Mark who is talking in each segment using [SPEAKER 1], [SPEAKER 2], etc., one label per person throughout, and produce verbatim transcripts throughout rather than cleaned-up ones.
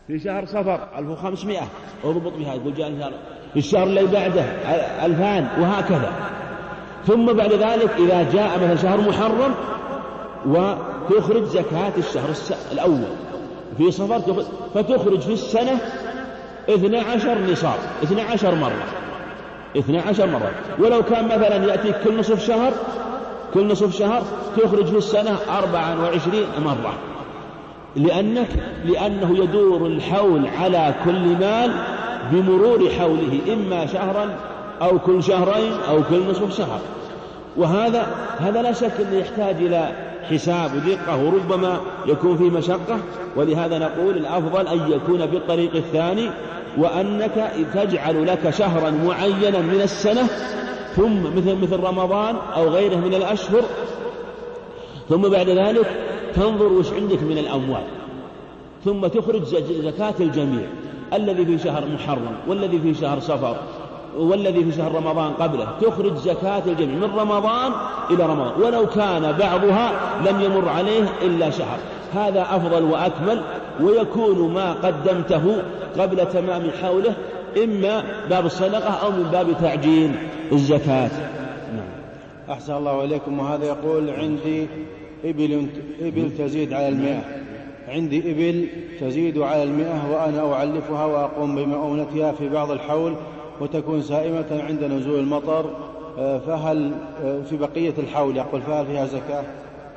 [SPEAKER 1] في شهر صفر ألف وخمسمائة اضبط بها، يقول جاء في الشهر اللي بعده ألفان، وهكذا. ثم بعد ذلك إذا جاء مثلا شهر محرم وتخرج زكاة الشهر الأول في صفر، فتخرج في السنة اثنى عشر نصاب، اثنى عشر مرة، اثنى عشر مرة. ولو كان مثلا يأتيك كل نصف شهر، كل نصف شهر تخرج في السنة أربعة وعشرين مرة، لأنك لأنه يدور الحول على كل مال بمرور حوله، إما شهرا أو كل شهرين أو كل نصف شهر. وهذا هذا لا شك أنه يحتاج إلى حساب ودقة، وربما يكون فيه مشقة. ولهذا نقول الأفضل أن يكون بالطريق الثاني، وأنك تجعل لك شهرا معينا من السنة، ثم مثل مثل رمضان أو غيره من الأشهر، ثم بعد ذلك تنظر وش عندك من الأموال، ثم تخرج زكاة الجميع، الذي في شهر محرم والذي في شهر صفر والذي في شهر رمضان قبله، تخرج زكاة الجميع من رمضان إلى رمضان، ولو كان بعضها لم يمر عليه إلا شهر. هذا أفضل وأكمل، ويكون ما قدمته قبل تمام حوله إما باب الصدقة أو من باب تعجيل الزكاة.
[SPEAKER 2] نعم. أحسن الله إليكم. وهذا يقول عندي إبل, إبل تزيد على المئة، عندي إبل تزيد على المئة وأنا أعلفها وأقوم بمؤونتها في بعض الحول وتكون سائمة عند نزول المطر، فهل في بقية الحول يقول فهل فيها زكاة؟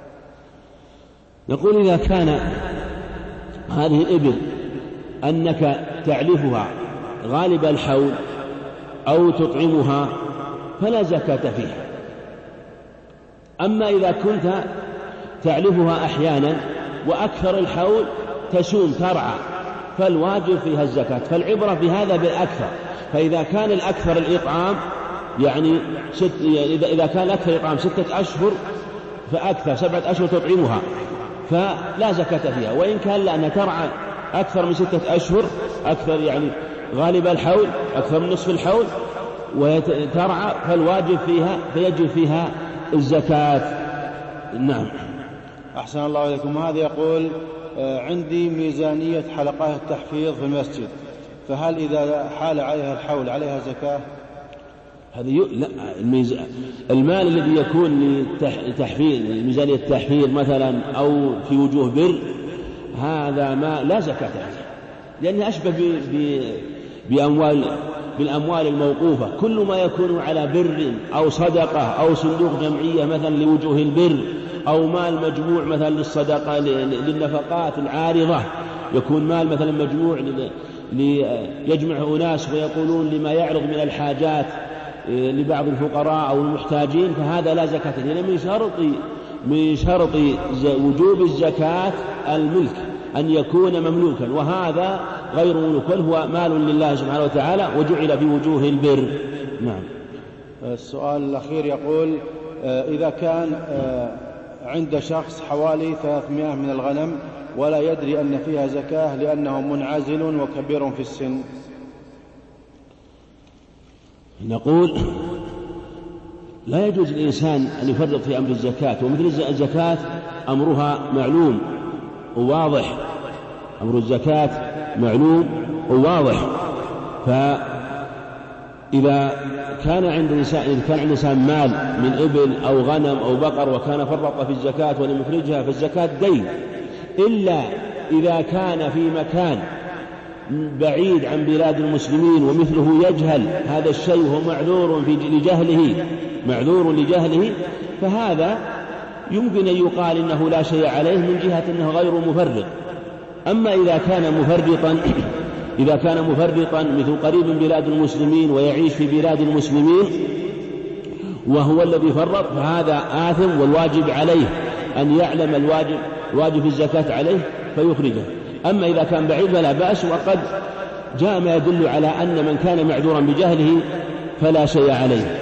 [SPEAKER 1] نقول إذا كان هذه الإبل أنك تعلفها غالب الحول أو تطعمها فلا زكاة فيها. أما إذا كنت تعلفها أحيانا وأكثر الحول تسوم ترعى فالواجب فيها الزكاة. فالعبرة في هذا بالأكثر، فإذا كان الأكثر الإطعام يعني ست إذا إذا كان الأكثر الإطعام ستة أشهر فأكثر سبعة أشهر تطعمها فلا زكاة فيها. وإن كان لأنها ترعى أكثر من ستة أشهر، أكثر يعني غالب الحول أكثر من نصف الحول وترعى فالواجب فيها فيجب فيها الزكاة. نعم.
[SPEAKER 2] أحسن الله إليكم. هذا يقول عندي ميزانية حلقات التحفيظ في المسجد، فهل إذا حال عليها الحول عليها زكاة؟
[SPEAKER 1] هذا ي... لا الميز... المال الذي يكون لتحفيظ ميزانية التحفيظ مثلا أو في وجوه بر، هذا ما لا زكاة فيه، لأنه أشبه ب... ب... بأموال بالأموال الموقوفة. كل ما يكون على بر أو صدقة أو صندوق جمعية مثلا لوجوه البر، أو مال مجموع مثلا للصدقة للنفقات العارضة، يكون مال مثلا مجموع ليجمع أناس ويقولون لما يعرض من الحاجات لبعض الفقراء أو المحتاجين، فهذا لا زكاة. لأن من شرط من شرط وجوب الزكاة الملك أن يكون مملوكا، وهذا غير مملوك، بل هو مال لله سبحانه وتعالى وجعل في وجوه البر. نعم.
[SPEAKER 2] السؤال الأخير يقول إذا كان عند شخص حوالي ثلاثمائة من الغنم ولا يدري أن فيها زكاة لأنه منعزل وكبير في السن،
[SPEAKER 1] نقول لا يجوز الإنسان أن يفرط في أمر الزكاة. ومثل الزكاة أمرها معلوم وواضح، أمر الزكاة معلوم وواضح. فإذا كان عند الإنسان إذا كان عند الإنسان مال من إبل أو غنم أو بقر وكان فرط في الزكاة ولم يخرجها فالزكاة دين، إلا إذا كان في مكان بعيد عن بلاد المسلمين ومثله يجهل هذا الشيء وهو معذور لجهله معذور لجهله فهذا يمكن أن يقال إنه لا شيء عليه من جهة أنه غير مفرط. أما إذا كان مفرطا إذا كان مفرطا مثل قريب من بلاد المسلمين ويعيش في بلاد المسلمين وهو الذي فرط فهذا آثم، والواجب عليه أن يعلم الواجب واجب الزكاة عليه فيخرجه. أما إذا كان بعيد فلا بأس، وقد جاء ما يدل على أن من كان معذورا بجهله فلا شيء عليه.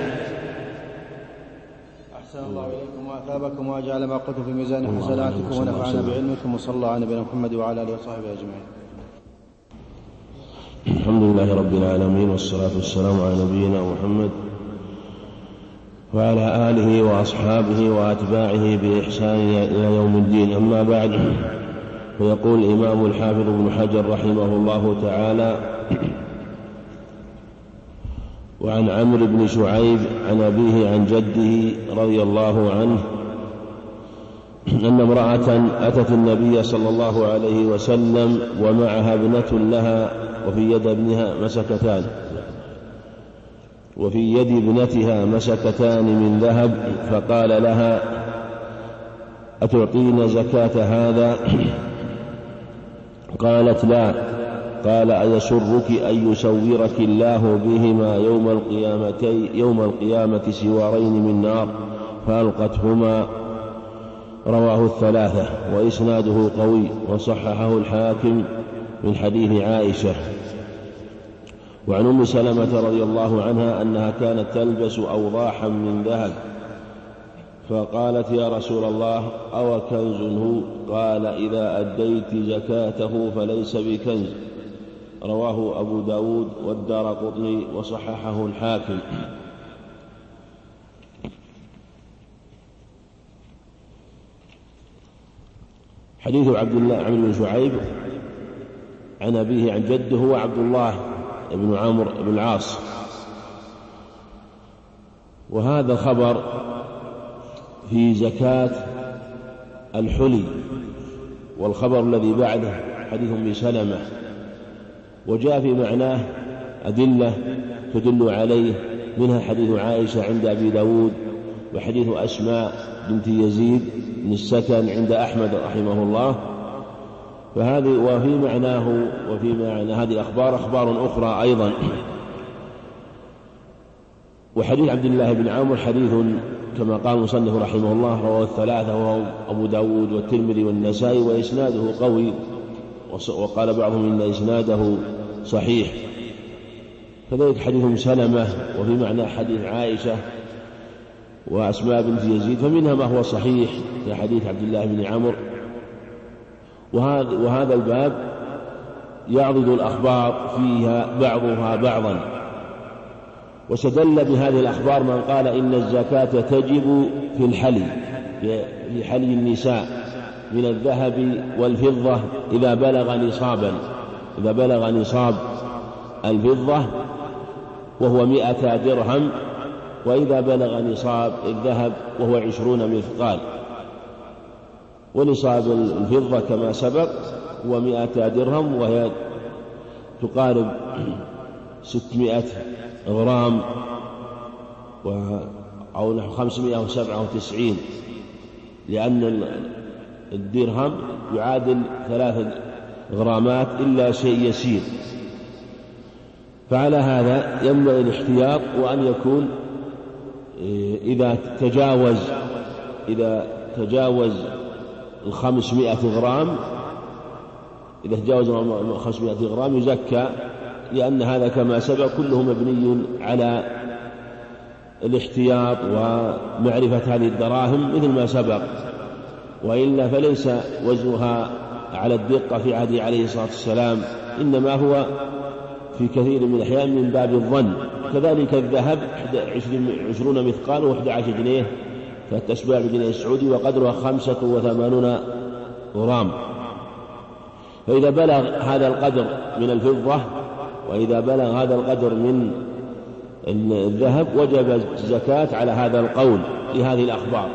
[SPEAKER 2] أحسن الله إليكم وأثابكم وأجعل ما قلتم في ميزان حسناتكم ونفعنا بعلمكم، وصلى الله على نبينا محمد وعلى آله وصحبه أجمعين.
[SPEAKER 1] الحمد لله رب العالمين، والصلاة والسلام على نبينا محمد وعلى آله وأصحابه وأتباعه بإحسان إلى يوم الدين. أما بعد، فيقول الإمام الحافظ ابن حجر رحمه الله تعالى: وعن عمرو بن شعيب عن أبيه عن جده رضي الله عنه أن امرأة أتت النبي صلى الله عليه وسلم ومعها ابنة لها وفي يد ابنها مسكتان وفي يد ابنتها مسكتان من ذهب، فقال لها: أتعطين زكاة هذا؟ قالت: لا. قال: أيسرك أن يسورك الله بهما يوم القيامة يوم القيامة سوارين من نار؟ فألقتهما. رواه الثلاثة وإسناده قوي، وصححه الحاكم من حديث عائشة. وعن أم سلمة رضي الله عنها أنها كانت تلبس أوضاحا من ذهب، فقالت: يا رسول الله، أو كنز هو؟ قال: إذا أديت زكاته فليس بكنز. رواه أبو داود والدارقطني وصححه الحاكم. حديث عبد الله عمرو بن شعيب عن أبيه عن جده هو عبد الله بن عمرو بن العاص، وهذا الخبر في زكاة الحلي. والخبر الذي بعده حديث أم سلمة، وجاء في معناه أدلة تدل عليه، منها حديث عائشة عند أبي داود، وحديث أسماء بنت يزيد بن السكن عند أحمد رحمه الله. فهذه وفي معناه وفي معنى هذه الأخبار أخبار أخرى أيضا. وحديث عبد الله بن عمرو حديث كما قال المصنف رحمه الله رواه الثلاثة وهو أبو داود والترمذي والنسائي، وإسناده قوي، وقال بعضهم إن إسناده صحيح. كذلك حديث أم سلمة وفي معنى حديث عائشة وأسماء بنت يزيد، فمنها ما هو صحيح في حديث عبد الله بن عمرو. وهذا الباب يعضد الأخبار فيها بعضها بعضا، واستدل بهذه الأخبار من قال إن الزكاة تجب في الحلي، في حلي النساء من الذهب والفضة إذا بلغ نصابا إذا بلغ نصاب الفضة وهو مئة درهم، وإذا بلغ نصاب الذهب وهو عشرون مثقال. ونصاب الفضة كما سبق هو مئة درهم، وهي تقارب ستمائة غرام أو نحو خمسمائة وسبعة وتسعين، لأن الدرهم يعادل ثلاثة غرامات إلا شيء يسير. فعلى هذا ينبغي الاحتياط، وأن يكون إذا تجاوز إذا تجاوز الخمسمائة غرام إذا تجاوز خمسمائة غرام يزكى، لأن هذا كما سبق كله مبني على الاحتياط ومعرفة هذه الدراهم مثل ما سبق، وإلا فليس وزنها على الدقة في عهده عليه الصلاة والسلام، إنما هو في كثير من الأحيان من باب الظن. كذلك الذهب عشرون مثقال وإحدى عشر جنيه، فتشبع بجنيه السعودي، وقدرها خمسة وثمانون غرام. فإذا بلغ هذا القدر من الفضة وإذا بلغ هذا القدر من الذهب وجب الزكاة على هذا القول لهذه الأخبار.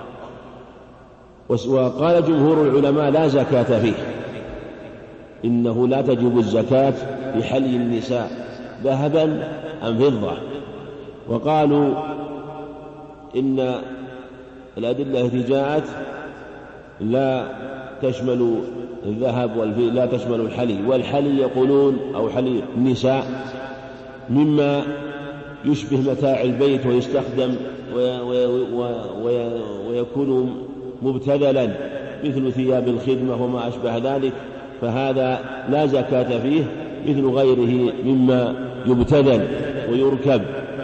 [SPEAKER 1] وقال جمهور العلماء لا زكاة فيه، إنه لا تجب الزكاة في حلي النساء ذهبا أم فضة. وقالوا إن الأدلة التي جاءت لا تشمل الذهب والفضة، لا تشمل الحلي، والحلي يقولون أو حلي النساء مما يشبه متاع البيت ويستخدم ويكون مبتذلا مثل ثياب الخدمة وما أشبه ذلك، فهذا لا زكاة فيه مثل غيره مما يبتذل ويركب.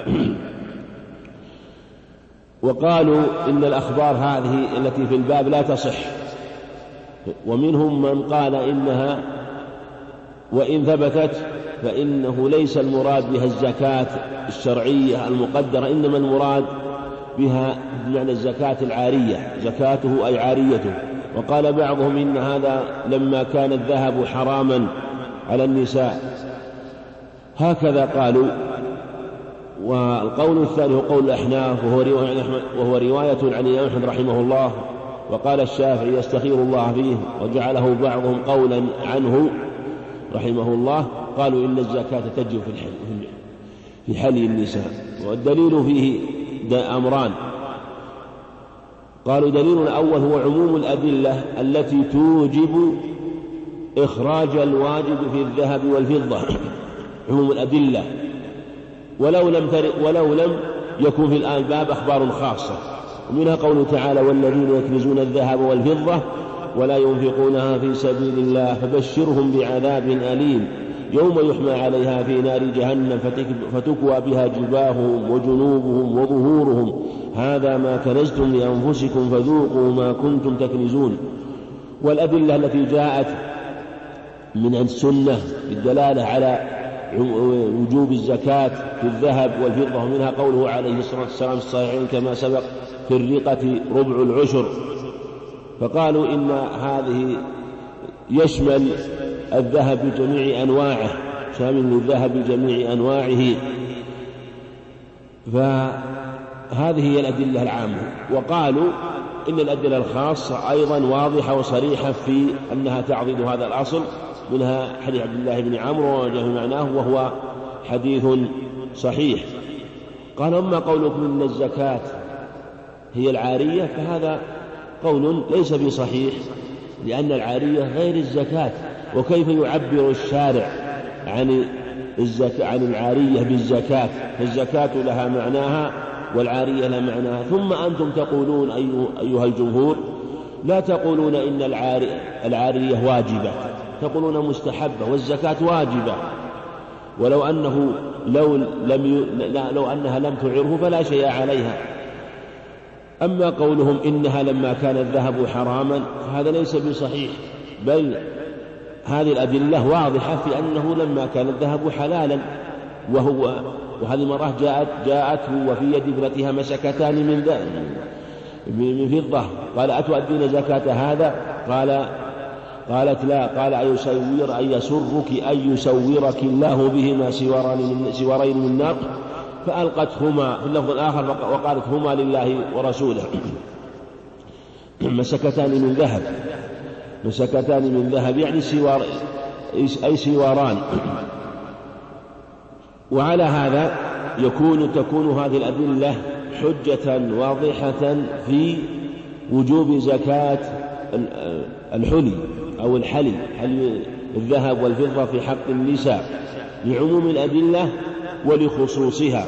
[SPEAKER 1] وقالوا إن الأخبار هذه التي في الباب لا تصح، ومنهم من قال إنها وإن ثبتت فإنه ليس المراد بها الزكاة الشرعية المقدرة، إنما المراد بها بمعنى الزكاة العارية، زكاته أي عاريته، وقال بعضهم إن هذا لما كان الذهب حراما على النساء، هكذا قالوا. والقول الثاني هو قول الأحناف وهو رواية, وهو رواية عن الإمام أحمد رحمه الله. وقال الشافعي يستخير الله فيه، وجعله بعضهم قولا عنه رحمه الله، قالوا إن الزكاة تجب في الحل في حلي النساء. والدليل فيه أمران، قالوا دليل الأول هو عموم الأدلة التي توجب إخراج الواجب في الذهب والفضة، عموم الأدلة، ولو لم, ولو لم يكن في الآن باب أخبار خاصة. ومنها قوله تعالى والذين يكنزون الذهب والفضة ولا ينفقونها في سبيل الله فبشرهم بعذاب أليم يوم يحمى عليها في نار جهنم فتكوى بها جباههم وجنوبهم وظهورهم هذا ما كنزتم لأنفسكم فذوقوا ما كنتم تكنزون. والأدلة التي جاءت من السنة بالدلالة على وجوب الزكاة في الذهب والفضة، ومنها قوله عليه الصلاة والسلام الصحيحين كما سبق في الرقة ربع العشر. فقالوا إن هذه يشمل الذهب بجميع أنواعه، شامل الذهب بجميع أنواعه، فهذه هي الأدلة العامة. وقالوا إن الأدلة الخاصة أيضا واضحة وصريحة في أنها تعضد هذا الأصل، منها حديث عبد الله بن عمرو وجه معناه وهو حديث صحيح. قال أما قولكم إن الزكاة هي العارية فهذا قول ليس بصحيح، لأن العارية غير الزكاة، وكيف يعبر الشارع عن الزكاة عن العارية بالزكاة؟ فالزكاة لها معناها والعارية لها معناها. ثم أنتم تقولون أيها الجمهور لا تقولون إن العارية واجبة، تقولون مستحبة والزكاة واجبة، ولو أنه لو لم ي... لو أنها لم تعره فلا شيء عليها. أما قولهم إنها لما كان الذهب حراما فهذا ليس بصحيح، بل هذه الأدلة واضحة في أنه لما كان الذهب حلالا، وهو وهذه المرأة جاءت جاءته وفي يد ابنتها مسكتان من ذهب من فضة، قال أتؤدين زكاة هذا؟ قال قالت لا. قال أيسور أن يسرك أن يسورك الله بهما سوارين من نار، فألقتهما في اللفظ الآخر وقالت هما لله ورسوله. مسكتان من ذهب، مسكتان من ذهب يعني سوار أي سواران. وعلى هذا يكون تكون هذه الأدلة حجة واضحة في وجوب زكاة الحلي أو الحلي حلي الذهب والفضة في حق النساء لعموم الأدلة ولخصوصها.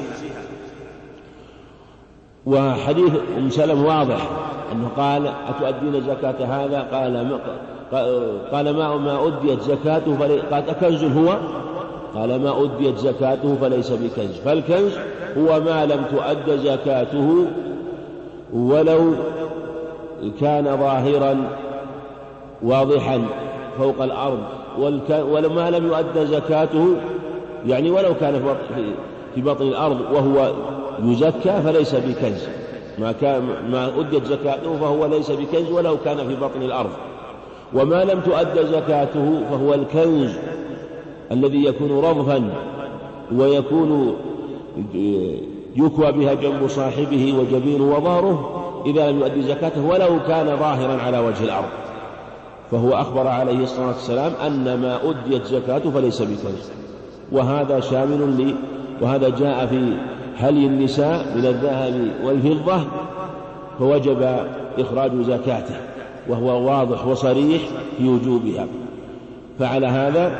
[SPEAKER 1] وحديث أم سلمة واضح أنه قال أتؤدين زكاة هذا؟ قال ما قال ما ما أديت زكاته قال أكنز هو؟ قال ما أديت زكاته فليس بكنز. فالكنز هو ما لم تؤد زكاته ولو كان ظاهرا واضحا فوق الأرض، ولما لم يؤد زكاته يعني ولو كان في بطن الأرض وهو يزكى فليس بكنز. ما كان ما أدت زكاته فهو ليس بكنز ولو كان في بطن الأرض. وما لم تؤد زكاته فهو الكنز الذي يكون رضفا ويكون يكوى بها جنب صاحبه وجبينه وظهره إذا لم يؤدي زكاته ولو كان ظاهرا على وجه الأرض. فهو أخبر عليه الصلاة والسلام أن ما أديت زكاته فليس بكنز. وهذا شامل لي وهذا جاء في حلي النساء من الذهب والفضة فوجب إخراج زكاته، وهو واضح وصريح في وجوبها. فعلى هذا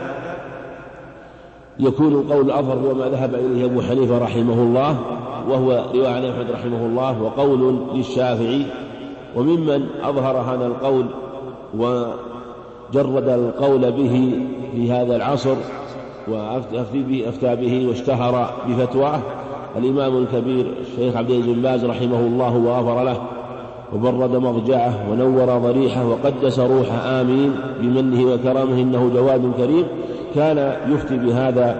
[SPEAKER 1] يكون القول الأظهر هو ما ذهب إليه أبو حنيفة رحمه الله، وهو رواية عن أحمد رحمه الله، وقول للشافعي. وممن أظهر هذا القول وجرد القول به في هذا العصر وأفتى به, أفتى به واشتهر بفتواه الإمام الكبير الشيخ عبد العزيز بن باز رحمه الله وغفر له وبرد مضجعه ونور ضريحه وقدس روح آمين بمنه وكرمه إنه جواد كريم. كان يفتي بهذا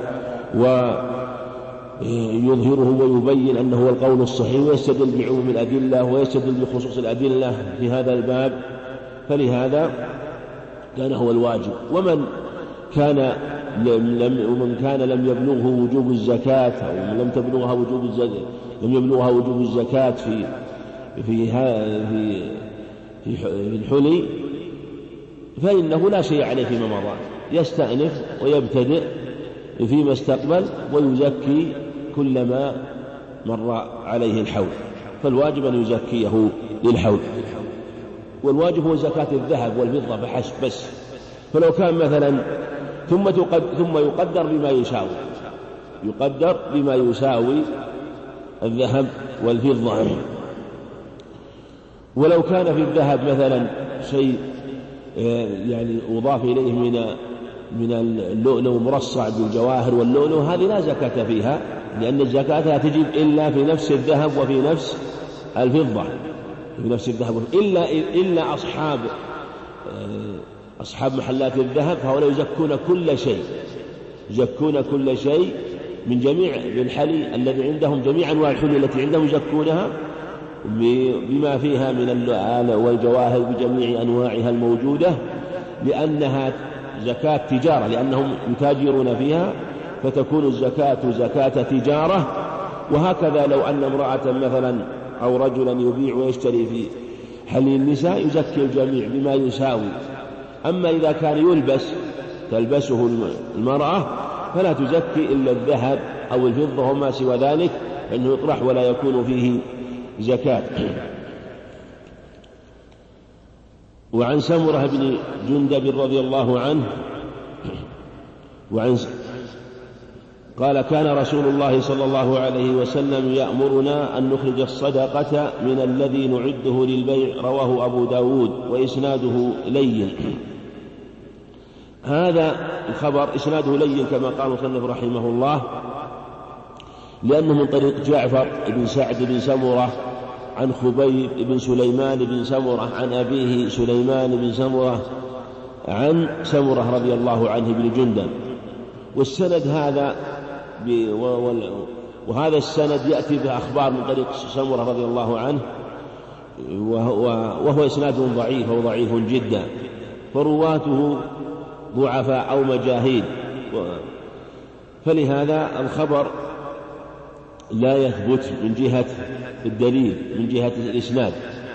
[SPEAKER 1] ويظهره ويبين أنه هو القول الصحيح، ويستدل بعموم الأدلة ويستدل بخصوص الأدلة في هذا الباب فلهذا كان هو الواجب. ومن كان لم ومن كان لم يبلغه وجوب الزكاة أو لم تبلغها وجوب الزكاة لم يبلغها وجوب الزكاة في في في في الحلي فإنه لا شيء عليه فيما مضى، يستأنف ويبتدئ فيما استقبل ويزكي كلما مر عليه الحول، فالواجب أن يزكيه للحول. والواجب هو زكاة الذهب والفضة فحسب بس. فلو كان مثلا ثم ثم يقدر بما يساوي يقدر بما يساوي الذهب والفضة. ولو كان في الذهب مثلا شيء يعني أضاف إليه من من اللؤلؤ مرصع بالجواهر واللؤلؤ، هذه لا زكاة فيها، لأن الزكاة لا تجب إلا في نفس الذهب وفي نفس الفضة في نفس الذهب إلا إلا أصحاب أصحاب محلات الذهب، فهؤلاء يزكون كل شيء يزكون كل شيء من جميع بالحلي الذي عندهم، جميع أنواع الحلي التي عندهم يزكونها بما فيها من اللؤلؤ والجواهر بجميع أنواعها الموجودة، لأنها زكاة تجارة، لأنهم يتاجرون فيها فتكون الزكاة زكاة تجارة. وهكذا لو أن امرأة مثلا أو رجلا يبيع ويشتري في حلي النساء يزكي الجميع بما يساوي. أما إذا كان يلبس تلبسه المرأة فلا تزكي إلا الذهب أو الفضة وما سوى ذلك، فإنه يطرح ولا يكون فيه زكاة. وعن سمرة بن جندب رضي الله عنه وعن قال كان رسول الله صلى الله عليه وسلم يأمرنا أن نخرج الصدقة من الذي نعده للبيع، رواه أبو داود وإسناده لين. هذا الخبر إسناده لين كما قال المصنف رحمه الله، لأنه من طريق جعفر بن سعد بن سمرة عن خبيب بن سليمان بن سمرة عن أبيه سليمان بن سمرة عن سمرة رضي الله عنه بن جندب. والسند هذا وهذا السند يأتي بأخبار من طريق سمرة رضي الله عنه، وهو إسناد ضعيف أو ضعيف جدا، فرواته ضعفاء أو مجاهيل، فلهذا الخبر لا يثبت من جهة الدليل من جهة الإسناد.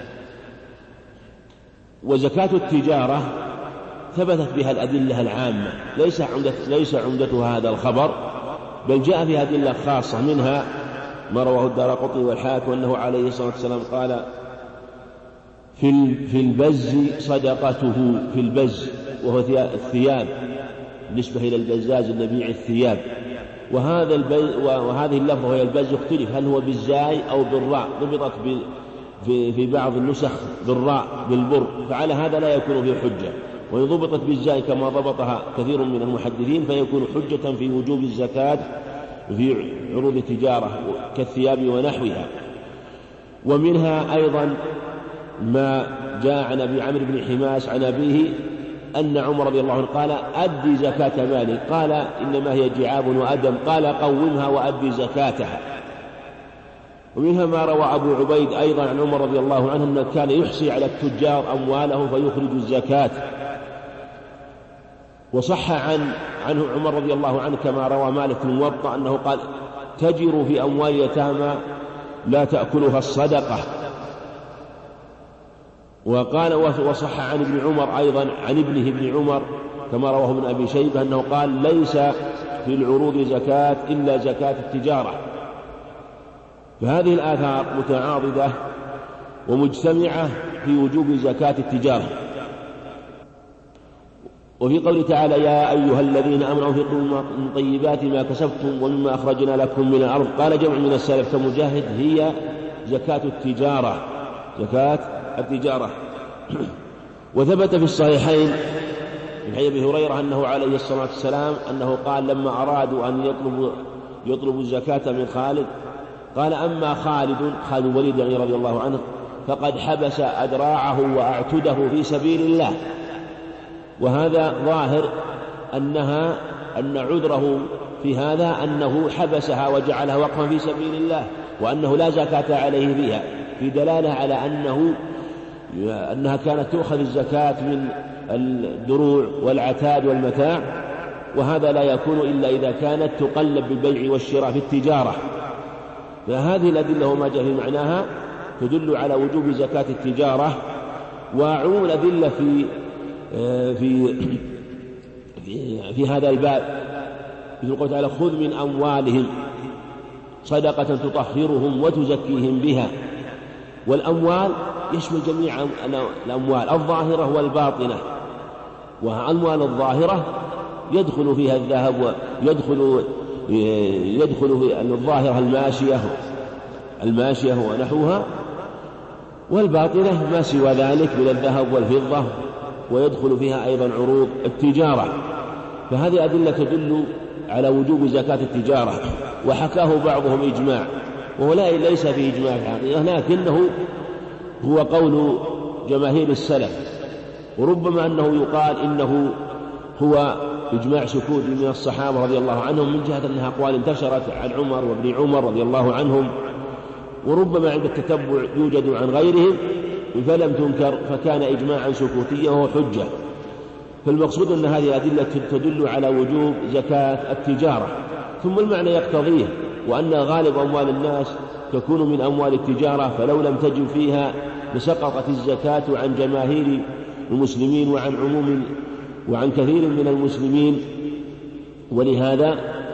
[SPEAKER 1] وزكاة التجارة ثبتت بها الأدلة العامة، ليس عمدة ليس عمدتها هذا الخبر، بل جاء فيها أدلة خاصة، منها ما رواه الدارقطني والحاكم أنه عليه الصلاة والسلام قال في في البز صدقته، في البز وهو الثياب بالنسبة إلى البزاز النبيع الثياب. وهذا البز وهذه اللفظة وهي البز يختلف هل هو بالزاي أو بالراء، ضبطت في في بعض النسخ بالراء بالبر، فعلى هذا لا يكون فيه حجة. وإن ضبطت بالزاي كما ضبطها كثير من المحدثين فيكون حجة في وجوب الزكاة في عروض التجارة كالثياب ونحوها. ومنها أيضا ما جاء عن أبي عمرو بن حماس عن أبيه أن عمر رضي الله عنه قال أدي زكاة مالك، قال إنما هي جعاب وأدم، قال قومها وأدي زكاتها. ومنها ما روى أبو عبيد أيضا عن عمر رضي الله عنه أنه كان يحصي على التجار أموالهم فيخرج الزكاة. وصح عن عنه عمر رضي الله عنه كما روى مالك في الموطأ أنه قال تجروا في أموال يتامى لا تأكلها الصدقة. وقال وصح عن ابن عمر أيضا عن ابنه ابن عمر كما رواه ابن أبي شيبة أنه قال ليس في العروض زكاة إلا زكاة التجارة. فهذه الآثار متعاضدة ومجتمعة في وجوب زكاة التجارة. وفي قوله تعالى يا أيها الذين آمنوا أنفقوا من طيبات ما كسبتم ومما أخرجنا لكم من الأرض، قال جمع من السلف كمجاهد هي زكاة التجارة زكاة التجارة. وثبت في الصحيحين من حديث أبي هريرة أنه عليه الصلاة والسلام أنه قال لما أرادوا أن يطلبوا يطلبوا الزكاة من خالد قال أما خالد خالد الوليد يعني رضي الله عنه فقد حبس أدراعه وأعتده في سبيل الله. وهذا ظاهر أنها أن عذره في هذا أنه حبسها وجعلها وقفا في سبيل الله، وأنه لا زكاة عليه فيها، في دلالة على أنه أنها كانت تؤخذ الزكاة من الدروع والعتاد والمتاع، وهذا لا يكون إلا إذا كانت تقلب بالبيع والشراء في التجارة. فهذه الأدلة وما جاء في معناها تدل على وجوب زكاة التجارة. وعموم الأدلة في في في, في هذا الباب مثل قوله تعالى: خذ من أموالهم صدقة تطهرهم وتزكيهم بها. والأموال يشمل جميع الأموال الظاهرة والباطنة، والأموال الظاهرة يدخل فيها الذهب، ويدخل يدخل في الظاهرة الماشية الماشية ونحوها، والباطنة ما سوى ذلك من الذهب والفضة، ويدخل فيها أيضا عروض التجارة. فهذه أدلة تدل على وجوب زكاة التجارة، وحكاه بعضهم إجماع، وهو ليس في إجماع الحقيقة، لكنه هو قول جماهير السلف، وربما أنه يقال إنه هو إجماع سكوت من الصحابة رضي الله عنهم، من جهة أنها أقوال انتشرت عن عمر وابن عمر رضي الله عنهم، وربما عند التتبع يوجد عن غيرهم فلم تنكر، فكان إجماعا سكوتيا وهو حجة. فالمقصود أن هذه الأدلة تدل على وجوب زكاة التجارة. ثم المعنى يقتضيه، وأن غالب أموال الناس تكون من أموال التجارة، فلو لم تجب فيها لسقطت الزكاة عن جماهير المسلمين وعن عموم وعن كثير من المسلمين، ولهذا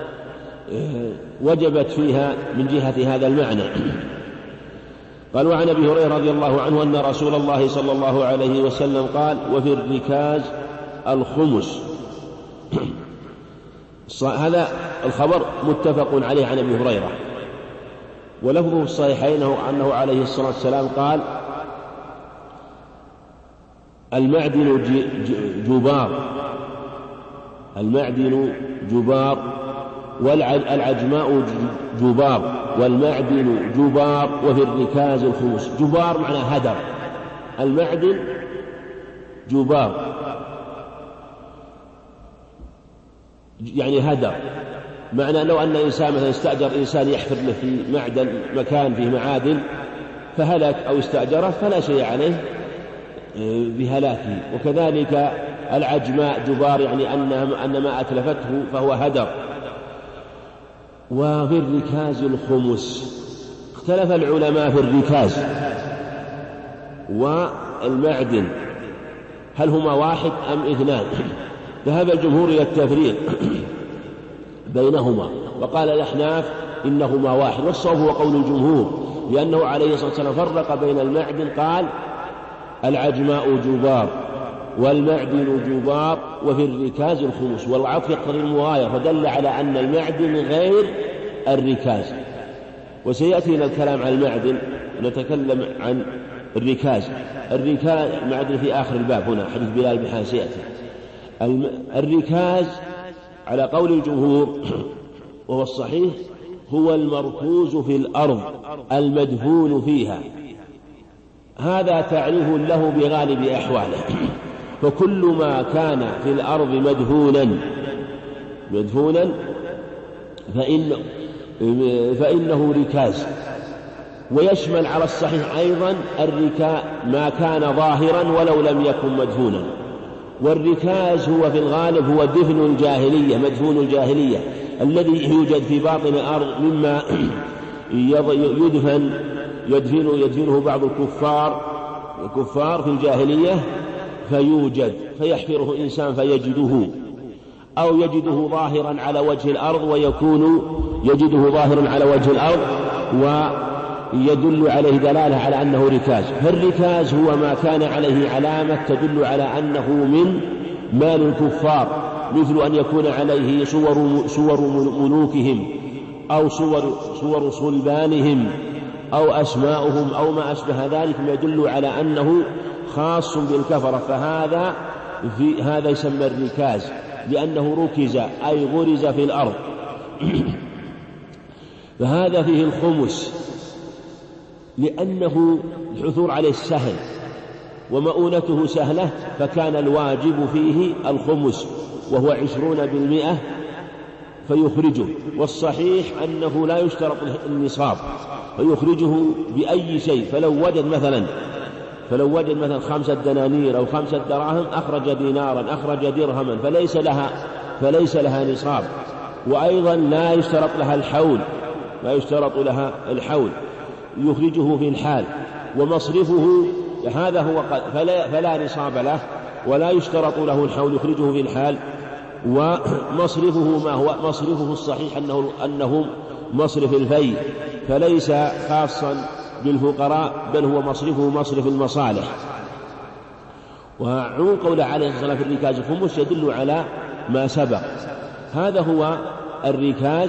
[SPEAKER 1] وجبت فيها من جهة هذا المعنى. قال: وعن أبي هريرة رضي الله عنه أن رسول الله صلى الله عليه وسلم قال: وفي الركاز الخمس. هذا الخبر متفق عليه عن أبي هريرة، ولفظه الصحيحين أنه عليه الصلاة والسلام قال: المعدن جبار المعدن جبار والعجماء جبار والمعدن جبار وفي الركاز الخمس. جبار معنى هدر، المعدن جبار يعني هدر، معنى لو أن إنسان مثلا استأجر إنسان يحفر له في معدن مكان فيه معادن فهلك أو استأجره فلا شيء عليه بهلاكه. وكذلك العجماء جبار يعني أن ما أتلفته فهو هدر. وفي الركاز الخمس. اختلف العلماء في الركاز والمعدن هل هما واحد أم اثنان؟ ذهب الجمهور إلى التفريق بينهما، وقال الأحناف إنهما واحد، والصواب هو قول الجمهور، لأنه عليه الصلاة والسلام فرق بين المعدن، قال: العجماء جبار والمعدن جبار وفي الركاز الخمس، والعطف يقتضي المغايرة، فدل على أن المعدن غير الركاز. وسيأتينا الكلام عن المعدن ونتكلم عن الركاز. الركاز المعدن في آخر الباب هنا، حديث بلال بن حارثة سيأتي. الركاز على قول الجمهور وهو الصحيح هو المركوز في الأرض المدفون فيها، هذا تعريف له بغالب أحواله. فكل ما كان في الأرض مدفونا مدفونا فإن فإنه ركاز. ويشمل على الصحيح أيضا الركاء ما كان ظاهرا ولو لم يكن مدفونا. والركاز هو في الغالب هو دفن الجاهلية، مدفون الجاهلية الذي يوجد في باطن الأرض مما يدفن يدفن يدفنه بعض الكفار الكفار في الجاهلية، فيوجد فيحفره إنسان فيجده، أو يجده ظاهرا على وجه الأرض ويكون يجده ظاهرا على وجه الأرض ويدل عليه دلالة على أنه ركاز. فالركاز هو ما كان عليه علامة تدل على أنه من مال الكفار، مثل أن يكون عليه صور صور ملوكهم أو صور صور صلبانهم أو أسماؤهم أو ما أشبه ذلك، ما يدل على أنه خاص بالكفرة، فهذا في هذا يسمى الركاز، لأنه ركز أي غرز في الأرض. فهذا فيه الخمس لأنه الحثور عليه سهل ومؤونته سهلة، فكان الواجب فيه الخمس وهو عشرون بالمئة فيخرجه. والصحيح أنه لا يشترط النصاب فيخرجه بأي شيء، فلو وجد مثلا فلو وجد مثلا خمسة دنانير أو خمسة دراهم أخرج دينارا أخرج درهما فليس لها فليس لها نصاب. وأيضا لا يشترط لها الحول لا يشترط لها الحول يخرجه في الحال. ومصرفه هذا هو فلا, فلا نصاب له ولا يشترط له الحول يخرجه في الحال. ومصرفه ما هو مصرفه الصحيح أنه, أنه مصرف الفي، فليس خاصا بالفقراء بل هو مصرفه مصرف المصالح. وعموم قوله عليه الصلاة والسلام في الركاز الخمس يدل على ما سبق. هذا هو الركاز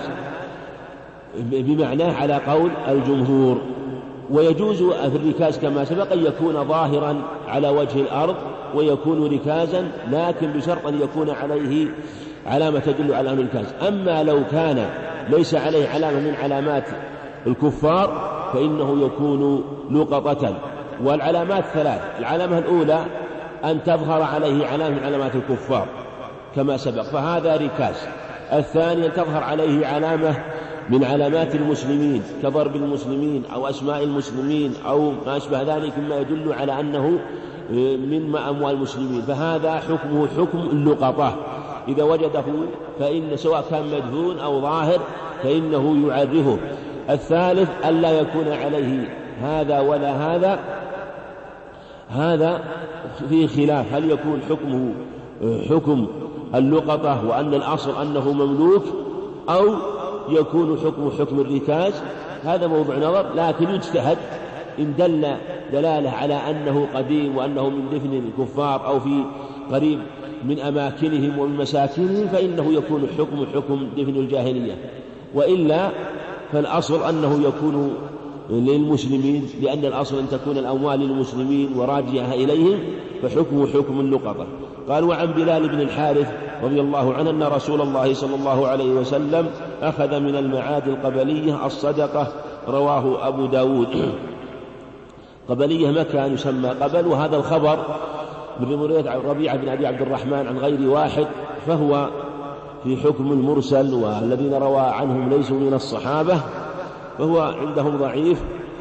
[SPEAKER 1] بمعناه على قول الجمهور. ويجوز في الركاز كما سبق أن يكون ظاهرا على وجه الأرض ويكون ركازا، لكن بشرط أن يكون عليه علامة تدل على أنه ركاز. أما لو كان ليس عليه علامة من علامات الكفار فإنه يكون لقطة. والعلامات ثلاث: العلامة الأولى أن تظهر عليه علامة من علامات الكفار كما سبق فهذا ركاز. الثاني أن تظهر عليه علامة من علامات المسلمين كضرب المسلمين أو أسماء المسلمين أو ما أشبه ذلك مما يدل على أنه من أموال المسلمين، فهذا حكمه حكم اللقطة. إذا وجده فإن سواء كان مدفون أو ظاهر فإنه يعرفه. الثالث ألا يكون عليه هذا ولا هذا، هذا فيه خلاف هل يكون حكمه حكم اللقطة وأن الأصل أنه مملوك أو يكون حكم حكم الركاز. هذا موضوع نظر، لكن يجتهد إن دل دلالة على أنه قديم وأنه من دفن الكفار أو في قريب من أماكنهم ومن مساكنهم فإنه يكون حكم حكم دفن الجاهلية، وإلا فالأصل أنه يكون للمسلمين، لأن الأصل أن تكون الأموال للمسلمين وراجعها إليهم، فحكمه حكم اللقطة. قال: وعن بلال بن الحارث رضي الله عنه أن رسول الله صلى الله عليه وسلم أخذ من المعاد القبلية الصدقة، رواه أبو داود. قبلية مكان يسمى قبل، وهذا الخبر من رواية ربيعة بن أبي عبد الرحمن عن غير واحد، فهو في حكم المرسل، والذين روى عنهم ليسوا من الصحابة، فهو عندهم ضعيف.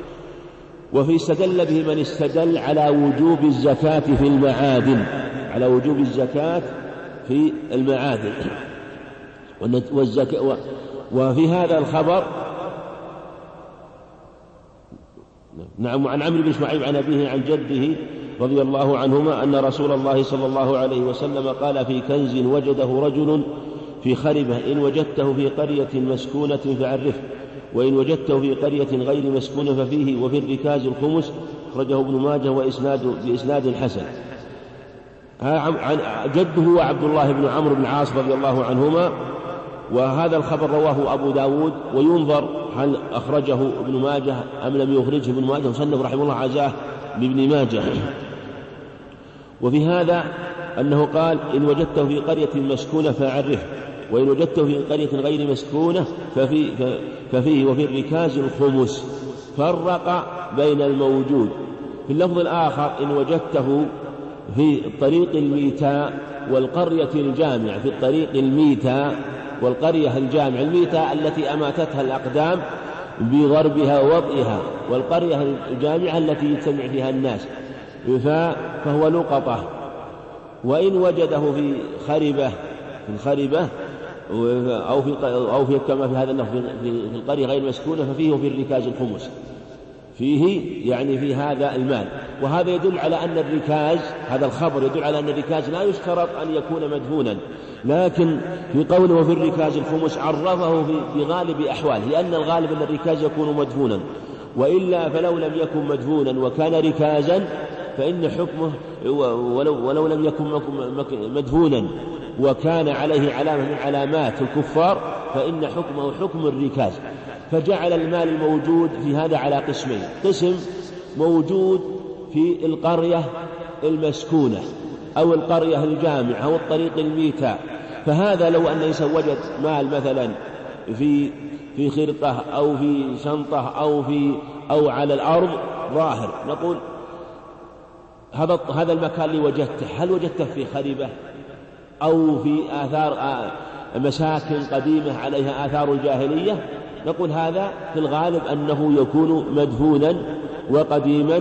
[SPEAKER 1] وفي استدل به من استدل على وجوب الزكاة في المعادن على وجوب الزكاة في المعادن والزكاة. وفي هذا الخبر نعم عن عمرو بن شعيب عن أبيه عن جده رضي الله عنهما أن رسول الله صلى الله عليه وسلم قال: في كنز وجده رجل في خربة إن وجدته في قرية مسكونة فعرفه، وإن وجدته في قرية غير مسكونة ففيه، وفي الركاز الخمس. أخرجه ابن ماجه وإسناد بإسناد حسن. جده هو عبد الله بن عمرو بن العاص رضي الله عنهما، وهذا الخبر رواه أبو داود. وينظر هل أخرجه ابن ماجه أم لم يخرجه ابن ماجه، وصنف رحمه الله عزاه لابن ماجه. وفي هذا أنه قال: إن وجدته في قرية مسكونة فعرفه، وإن وجدته في قرية غير مسكونة ففي ففيه، وفي الركاز الخمس. فرق بين الموجود. في اللفظ الآخر: إن وجدته في الطريق الميتاء والقرية الجامعة، في الطريق الميتاء والقرية الجامعة، الميتاء التي أماتتها الأقدام بضربها ووطئها، والقرية الجامعة التي يجتمع فيها الناس، فهو لقطة. وإن وجده في خربة في الخربة أو في أو في كما في هذا اللفظ في القرية غير مسكونة ففيه وفي الركاز الخمس، فيه يعني في هذا المال. وهذا يدل على أن الركاز، هذا الخبر يدل على أن الركاز لا يشترط أن يكون مدفونا، لكن في قوله وفي الركاز الخمس عرفه في غالب أحواله، لأن الغالب أن الركاز يكون مدفونا، وإلا فلو لم يكن مدفونا وكان ركازا فإن حكمه ولو, ولو لم يكن مدفونا وكان عليه علامة من علامات الكفار فإن حكمه حكم الركاز. فجعل المال الموجود في هذا على قسمين: قسم موجود في القرية المسكونة أو القرية الجامعة أو الطريق الميتاء، فهذا لو أن الإنسان وجد مال مثلا في في خرقة أو في شنطة أو في أو على الأرض ظاهر، نقول هذا هذا المكان اللي وجدته هل وجدته في خريبة أو في آثار مساكن قديمة عليها آثار الجاهلية؟ نقول هذا في الغالب أنه يكون مدفونا وقديما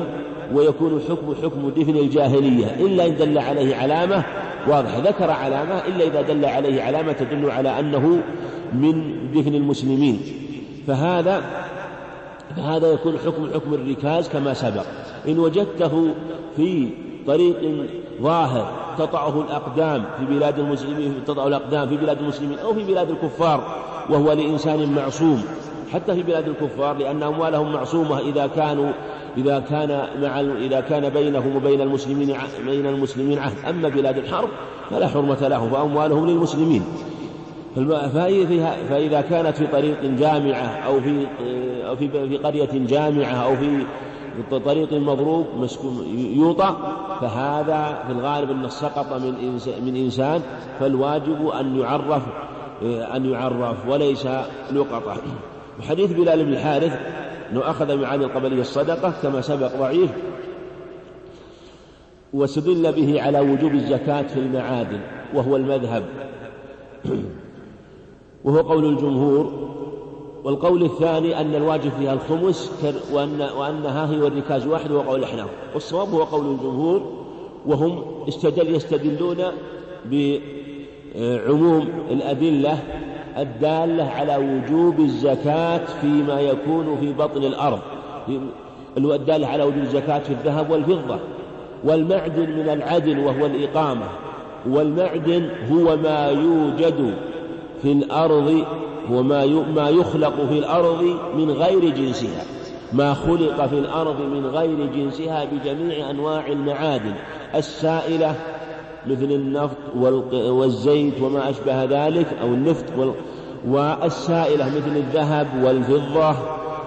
[SPEAKER 1] ويكون حكم حكم دفن الجاهلية إلا إن دل عليه علامة واضحة. ذكر علامة إلا إذا دل عليه علامة تدل على أنه من دفن المسلمين، فهذا فهذا يكون حكم حكم الركاز كما سبق. إن وجدته في طريق ظاهر تطعه الأقدام في بلاد المسلمين تطع الأقدام في بلاد المسلمين أو في بلاد الكفار وهو لإنسان معصوم، حتى في بلاد الكفار لأن أموالهم معصومة إذا كانوا إذا كان مع إذا كان بينهم وبين المسلمين بين المسلمين عهد. أما بلاد الحرب فلا حرمة لهم فأموالهم للمسلمين. فإذا كانت في طريق جامعة أو في أو في في قرية جامعة أو في طريق مضروب يوطأ فهذا في الغالب أن سقط من من إنسان، فالواجب أن يعرف أن يعرف وليس لقطة. حديث بلال بن الحارث أنه أخذ من عادل القبلية الصدقة كما سبق ضعيف، واستدل به على وجوب الزكاة في المعادن وهو المذهب وهو قول الجمهور. والقول الثاني أن الواجب فيها الخمس وأن وأنها هي والركاز واحد وهو قول الأحناف. والصواب هو قول الجمهور، وهم استدل يستدلون بعموم الأدلة الدالة على وجوب الزكاة فيما يكون في بطن الأرض، الدالة على وجوب الزكاة في الذهب والفضة والمعدن من العدن وهو الإقامة. والمعدن هو ما يوجد في الأرض هو ما يخلق في الأرض من غير جنسها، ما خلق في الأرض من غير جنسها بجميع أنواع المعادن السائلة مثل النفط والزيت وما أشبه ذلك أو النفط والسائلة مثل الذهب والفضة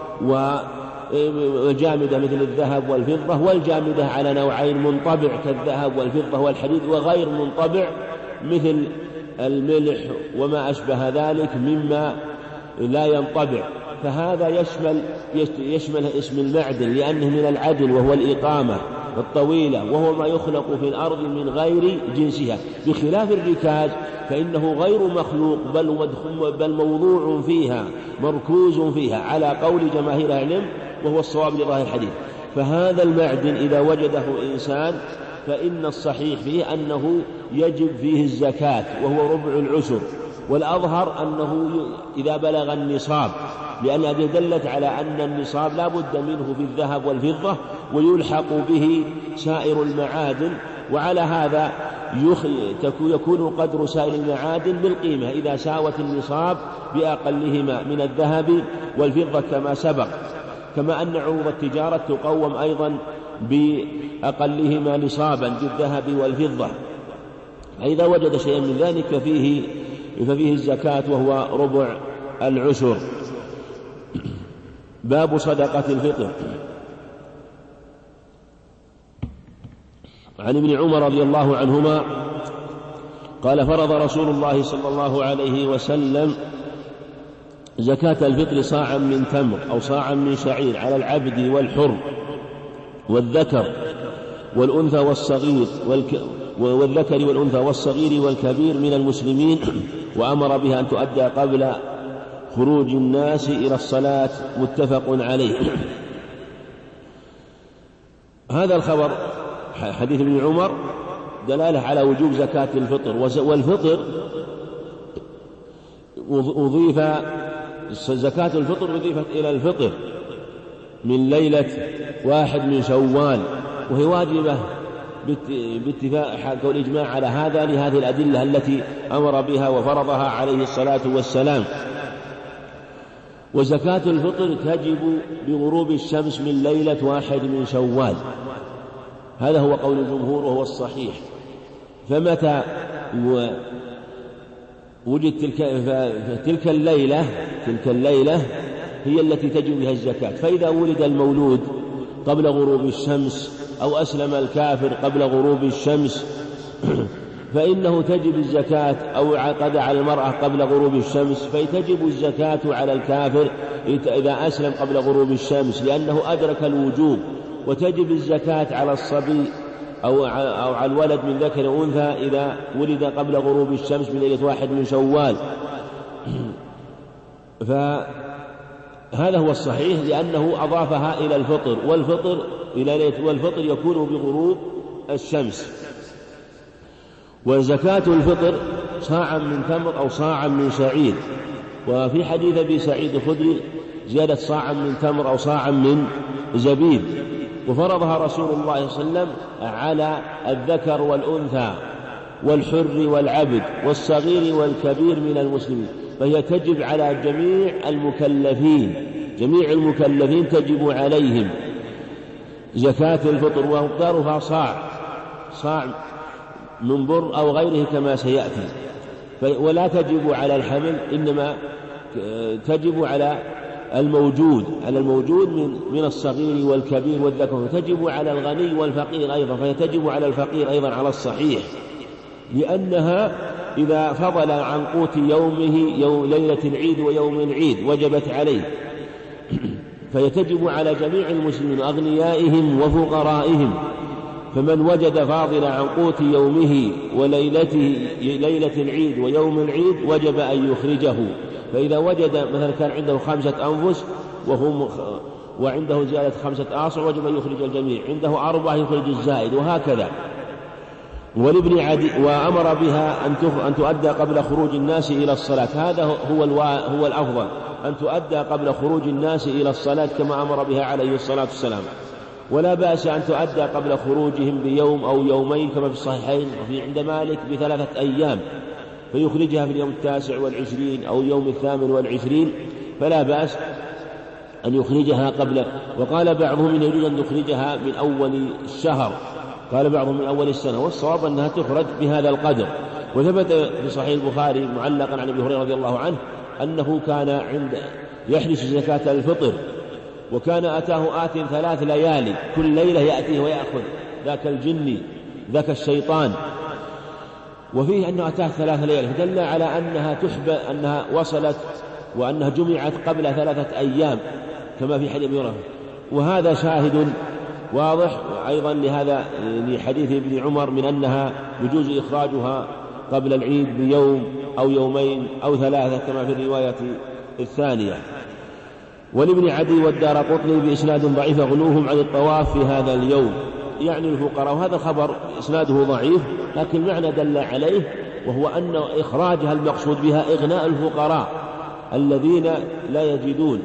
[SPEAKER 1] والجامدة مثل الذهب والفضة، والجامدة على نوعين منطبع كالذهب والفضة والحديد، وغير منطبع مثل الملح وما أشبه ذلك مما لا ينطبع. فهذا يشمل يشمل اسم المعدن لأنه من العدن وهو الإقامة الطويلة، وهو ما يخلق في الأرض من غير جنسها، بخلاف الركاز فإنه غير مخلوق بل بل موضوع فيها مركوز فيها على قول جماهير العلم وهو الصواب لظاهر الحديث. فهذا المعدن إذا وجده إنسان فإن الصحيح فيه أنه يجب فيه الزكاة وهو ربع العشر، والأظهر أنه إذا بلغ النصاب، لأن هذه دلت على أن النصاب لا بد منه في الذهب والفضة ويلحق به سائر المعادن. وعلى هذا يكون قدر سائر المعادن بالقيمة إذا ساوت النصاب بأقلهما من الذهب والفضة كما سبق، كما أن عروض التجارة تقوم أيضا بأقلهما نصابا بالذهب والفضة. فإذا وجد شيئا من ذلك ففيه, ففيه الزكاة وهو ربع العشر. باب صدقة الفطر. عن ابن عمر رضي الله عنهما قال فرض رسول الله صلى الله عليه وسلم زكاة الفطر صاعا من تمر أو صاعا من شعير على العبد والحر والذكر والأنثى والصغير والذكر والأنثى والصغير والكبير من المسلمين، وأمر بها أن تؤدى قبل خروج الناس إلى الصلاة، متفق عليه. هذا الخبر حديث ابن عمر دلالة على وجوب زكاة الفطر. والفطر أضيف زكاة الفطر أضيفت إلى الفطر من ليلة واحد من شوال، وهي واجبة باتفاق والإجماع على هذا لهذه الأدلة التي أمر بها وفرضها عليه الصلاة والسلام. وزكاة الفطر تجب بغروب الشمس من ليلة واحد من شوال، هذا هو قول الجمهور وهو الصحيح. فمتى وجد تلك, تلك الليلة تلك الليلة هي التي تجب بها الزكاة. فإذا ولد المولود قبل غروب الشمس أو أسلم الكافر قبل غروب الشمس فإنه تجب الزكاة، أو عقد على المرأة قبل غروب الشمس فتجب الزكاة على الكافر إذا أسلم قبل غروب الشمس لأنه أدرك الوجوب، وتجب الزكاة على الصبي أو أو على الولد من ذكر وأنثى إذا ولد قبل غروب الشمس من ليلة واحد من شوال. هذا هو الصحيح، لأنه أضافها إلى الفطر، والفطر إلى ليلة، والفطر يكون بغروب الشمس. وزكاة الفطر صاعا من تمر أو صاعا من شعير. وفي حديث أبي سعيد الخدري زيادة صاعا من تمر أو صاعا من زبيب. وفرضها رسول الله صلى الله عليه وسلم على الذكر والأنثى والحر والعبد والصغير والكبير من المسلمين، فهي تجب على جميع المكلفين، جميع المكلفين تجب عليهم زكاة الفطر، ومقدارها صاع صاع من بر أو غيره كما سيأتي. ولا تجب على الحمل، إنما تجب على الموجود على الموجود من من الصغير والكبير والذكر، تجب على الغني والفقير أيضا، فهي تجب على الفقير أيضا على الصحيح، لأنها إذا فضل عن قوت يومه يوم ليلة العيد ويوم العيد وجبت عليه، فهي تجب على جميع المسلمين أغنيائهم وفقرائهم. فمن وجد فاضلا عن قوت يومه وليلته ليلة العيد ويوم العيد وجب أن يخرجه. فإذا وجد مثلا كان عنده خمسة أنفس وهم وعنده زيادة خمسة آصع وجب أن يخرج الجميع، عنده أربعة يخرج الزائد، وهكذا. ولابن عدي وأمر بها أن تؤدى قبل خروج الناس إلى الصلاة، هذا هو هو الأفضل، أن تؤدى قبل خروج الناس إلى الصلاة كما أمر بها عليه الصلاة والسلام. ولا بأس أن تؤدى قبل خروجهم بيوم أو يومين كما في الصحيحين، وفي عند مالك بثلاثة أيام، فيخرجها في اليوم التاسع والعشرين أو اليوم الثامن والعشرين، فلا بأس أن يخرجها قبل. وقال بعضهم إن يريد أن يخرجها من أول الشهر، قال بعضهم من أول السنة، والصواب أنها تخرج بهذا القدر. وثبت في صحيح البخاري معلقا عن أبي هريرة رضي الله عنه أنه كان عند يحرس زكاة الفطر، وكان أتاه آت ثلاث ليالي، كل ليلة يأتيه ويأخذ ذاك الجني ذاك الشيطان، وفيه أنه أتاه ثلاث ليالي، فدل على أنها تحبى أنها وصلت وأنها جمعت قبل ثلاثة أيام كما في حديث أبي هريرة. وهذا شاهد واضح أيضا لهذا لحديث ابن عمر من أنها يجوز إخراجها قبل العيد بيوم أو يومين أو ثلاثة كما في الرواية الثانية. ولابن عدي والدارقطني بإسناد ضعيف غلوهم عن الطواف في هذا اليوم، يعني الفقراء. وهذا الخبر إسناده ضعيف، لكن معنى دل عليه، وهو أن إخراجها المقصود بها إغناء الفقراء الذين لا يجدون،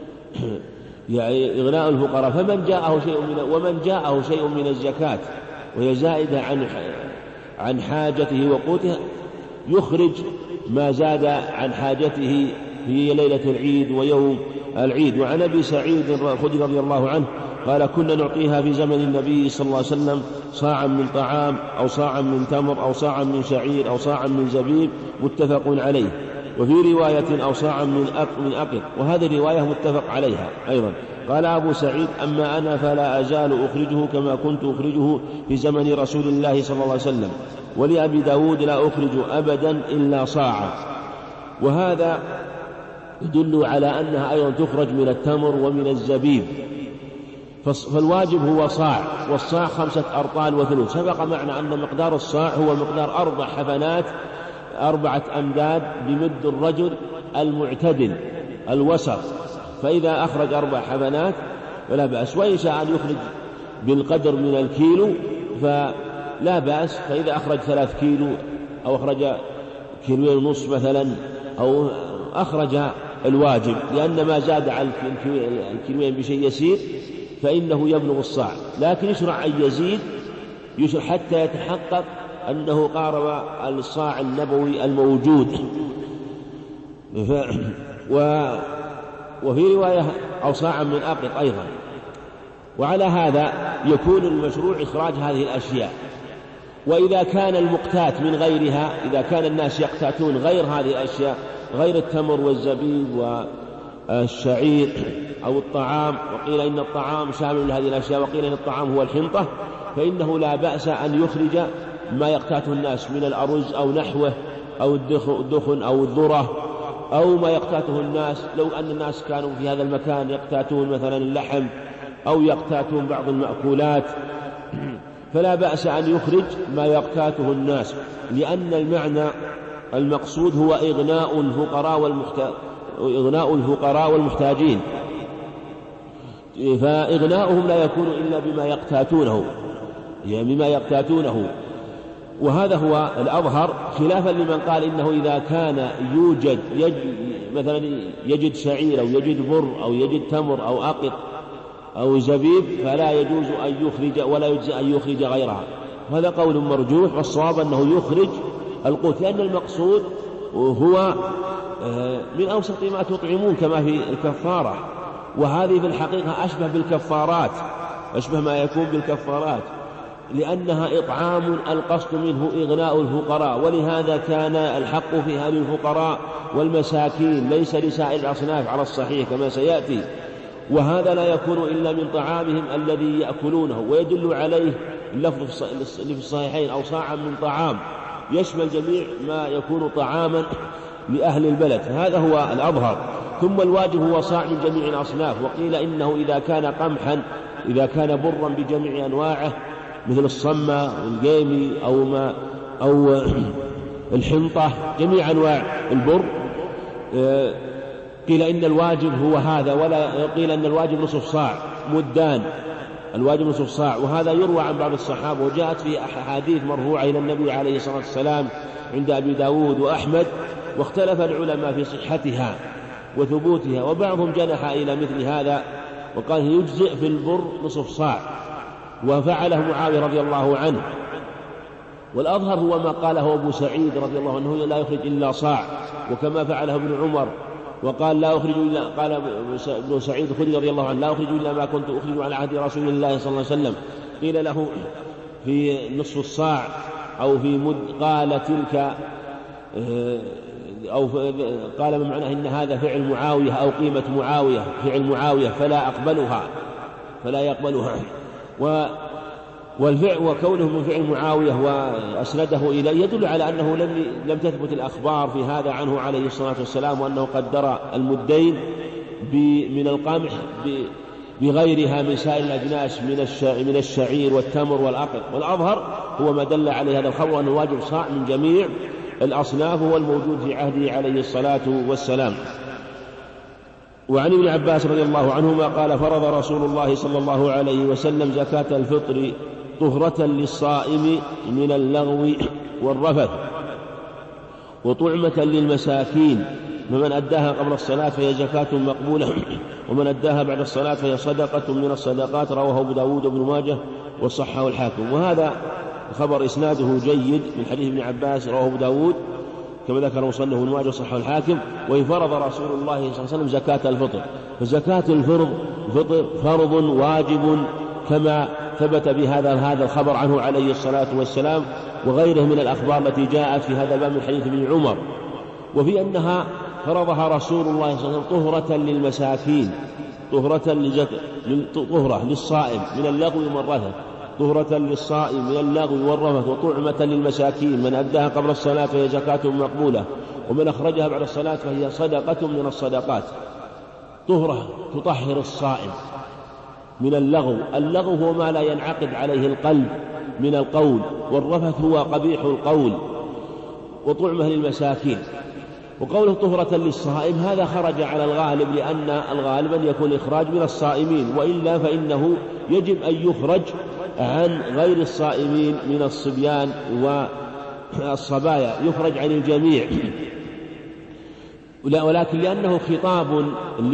[SPEAKER 1] يعني إغناء الفقراء. فمن جاءه شيء من ومن جاءه شيء من الزكاة وهي زائدة عن عن حاجته وقوته يخرج ما زاد عن حاجته في ليلة العيد ويوم العيد. وعن أبي سعيد الخدري رضي الله عنه قال كنا نعطيها في زمن النبي صلى الله عليه وسلم صاعا من طعام أو صاعا من تمر أو صاعا من شعير أو صاعا من زبيب، متفق عليه. وفي رواية أو صاعا من من أقط، وهذه رواية متفق عليها أيضا. قال أبو سعيد أما أنا فلا أزال أخرجه كما كنت أخرجه في زمن رسول الله صلى الله عليه وسلم، ولأبي داود لا أخرج أبدا إلا صاعا. وهذا يدل على أنها أيضا تخرج من التمر ومن الزبيب. فالواجب هو صاع، والصاع خمسة أرطال وثلث. سبق معنا أن مقدار الصاع هو مقدار أربع حفنات أربعة أمداد بمد الرجل المعتدل الوسط، فإذا أخرج أربع حفنات فلا بأس. وإن شاء أن يخرج بالقدر من الكيلو فلا بأس، فإذا أخرج ثلاث كيلو أو أخرج كيلوين ونصف مثلا أو أخرج الواجب، لأن ما زاد على الكيلوين بشيء يسير فإنه يبلغ الصاع. لكن يشرع أن يزيد، يشرع حتى يتحقق أنه قارب الصاع النبوي الموجود. و وفي رواية أو صاعا من أقط أيضا. وعلى هذا يكون المشروع إخراج هذه الأشياء. وإذا كان المقتات من غيرها، إذا كان الناس يقتاتون غير هذه الأشياء، غير التمر والزبيب والشعير أو الطعام، وقيل إن الطعام شامل لهذه الأشياء، وقيل إن الطعام هو الحنطة، فإنه لا بأس أن يخرج ما يقتاته الناس من الأرز أو نحوه أو الدخن أو الذرة أو ما يقتاته الناس. لو أن الناس كانوا في هذا المكان يقتاتون مثلا اللحم أو يقتاتون بعض المأكولات فلا بأس أن يخرج ما يقتاته الناس، لأن المعنى المقصود هو إغناء الفقراء إغناء الفقراء والمحتاجين، فإغناؤهم لا يكون إلا بما يقتاتونه يعني بما يقتاتونه وهذا هو الأظهر، خلافا لمن قال إنه إذا كان يوجد يجد مثلا يجد شعير أو يجد بر أو يجد تمر أو أقط أو زبيب فلا يجوز أن يخرج ولا يجوز أن يخرج غيرها. هذا قول مرجوح، والصواب أنه يخرج القوت، لأن المقصود هو من أوسط ما تطعمون كما في الكفارة، وهذه في الحقيقة أشبه بالكفارات، أشبه ما يكون بالكفارات، لأنها إطعام القصد منه إغناء الفقراء، ولهذا كان الحق فيها للفقراء والمساكين ليس لسائر الأصناف على الصحيح كما سيأتي، وهذا لا يكون إلا من طعامهم الذي يأكلونه. ويدل عليه اللفظ اللي في الصحيحين أو صاعا من طعام، يشمل جميع ما يكون طعاما لأهل البلد، هذا هو الأظهر. ثم الواجب هو صاع من جميع الأصناف، وقيل إنه إذا كان قمحا إذا كان برا بجميع أنواعه مثل الصمة والقيمي أو ما أو الحنطة جميع أنواع البر، قيل إن الواجب هو هذا، ولا قيل أن الواجب نصف صاع مدان، الواجب نصف صاع. وهذا يروى عن بعض الصحابة، وجاءت في أحاديث مرفوعة إلى النبي عليه الصلاة والسلام عند أبي داود وأحمد، واختلف العلماء في صحتها وثبوتها، وبعضهم جنح إلى مثل هذا وقال يجزئ في البر نصف صاع، وفعله معاوية رضي الله عنه. والأظهر هو ما قاله أبو سعيد رضي الله عنه لا يخرج إلا صاع، وكما فعله ابن عمر وقال لا أخرج إلا قال ابن سعيد الخدري رضي الله عنه لا أخرج إلا ما كنت أخرج على عهد رسول الله صلى الله عليه وسلم. قيل له في نصف الصاع أو في مد، قال تلك أو قال من معناه إن هذا فعل معاوية أو قيمة معاوية فعل معاوية فلا أقبلها فلا يقبلها. والفعل وكونه من فعل معاوية وأسنده إليه يدل على أنه لم لم تثبت الأخبار في هذا عنه عليه الصلاة والسلام، وأنه قدر المدين من القمح بغيرها من سائر الأجناس من الشعير والتمر والأقط. والأظهر هو ما دل عليه هذا الخبر أنه واجب صاع من جميع الأصناف، هو الموجود في عهده عليه الصلاة والسلام. وعن ابن عباس رضي الله عنهما قال فرض رسول الله صلى الله عليه وسلم زكاة الفطر طهرة للصائم من اللغو والرفث وطعمة للمساكين، فمن أداها قبل الصلاة فهي زكاة مقبولة، ومن أداها بعد الصلاة فهي صدقة من الصدقات، رواه أبو داود وابن ماجه وصححه الحاكم. وهذا خبر إسناده جيد من حديث ابن عباس رواه أبو داود كما ذكر مصنف ابن ماجه وصححه الحاكم. وفرض رسول الله صلى الله عليه وسلم زكاة الفطر، فزكاة الفطر فطر فرض واجب كما ثبت بهذا هذا الخبر عنه عليه الصلاة والسلام وغيره من الأخبار التي جاءت في هذا الباب من حديث ابن عمر، وفي أنها فرضها رسول الله صلى الله عليه وسلم طهرة للمساكين، طهرة لزكاة طهرة للصائم من اللغو والرفث، طهرة للصائم من اللغو والرفث وطعمة للمساكين، من أداها قبل الصلاة فهي زكاة مقبولة، ومن أخرجها بعد الصلاة فهي صدقة من الصدقات. طهرة تطهر الصائم من اللغو، اللغو هو ما لا ينعقد عليه القلب من القول، والرفث هو قبيح القول، وطعمة للمساكين. وقوله طهرة للصائم هذا خرج على الغالب، لأن الغالب أن يكون إخراج من الصائمين، وإلا فإنه يجب أن يخرج عن غير الصائمين من الصبيان والصبايا، يخرج عن الجميع، ولكن لأنه خطاب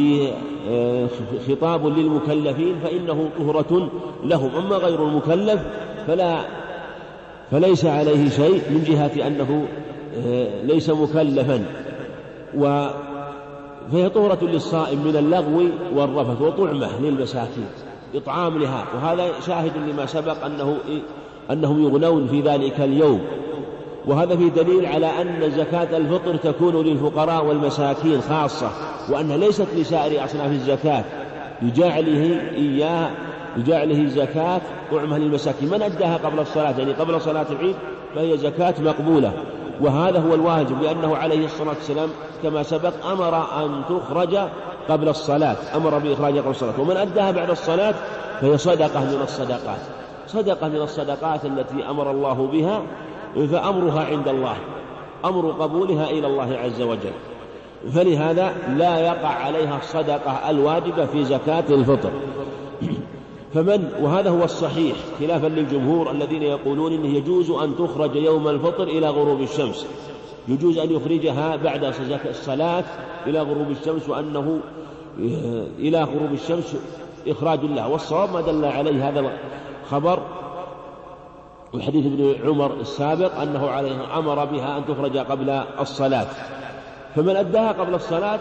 [SPEAKER 1] خطاب للمكلفين فإنه طهرة لهم، أما غير المكلف فلا فليس عليه شيء من جهة أنه ليس مكلفا. فهي طهرة للصائم من اللغو والرفث وطعمة للمساكين، إطعام لها. وهذا شاهد لما سبق أنه أنهم يغنون في ذلك اليوم، وهذا في دليل على أن زكاة الفطر تكون للفقراء والمساكين خاصة، وأنها ليست لسائر أصناف الزكاة، لجعله إياه لجعله زكاة طعمة للمساكين. من أداها قبل الصلاة يعني قبل صلاة العيد فهي زكاة مقبولة، وهذا هو الواجب، لأنه عليه الصلاة والسلام كما سبق أمر أن تخرج قبل الصلاة، أمر بإخراجها قبل الصلاة. ومن أداها بعد الصلاة فهي صدقة من الصدقات، صدقة من الصدقات التي أمر الله بها، فأمرها عند الله، أمر قبولها إلى الله عز وجل. فلهذا لا يقع عليها الصدقة الواجبة في زكاة الفطر. فمن وهذا هو الصحيح خلافا للجمهور الذين يقولون إنه يجوز أن تخرج يوم الفطر إلى غروب الشمس، يجوز أن يخرجها بعد الصلاة إلى غروب الشمس، وأنه إلى غروب الشمس إخراج الله. والصواب ما دل عليه هذا الخبر وحديث ابن عمر السابق أنه عليه أمر بها أن تخرج قبل الصلاة، فمن أداها قبل الصلاة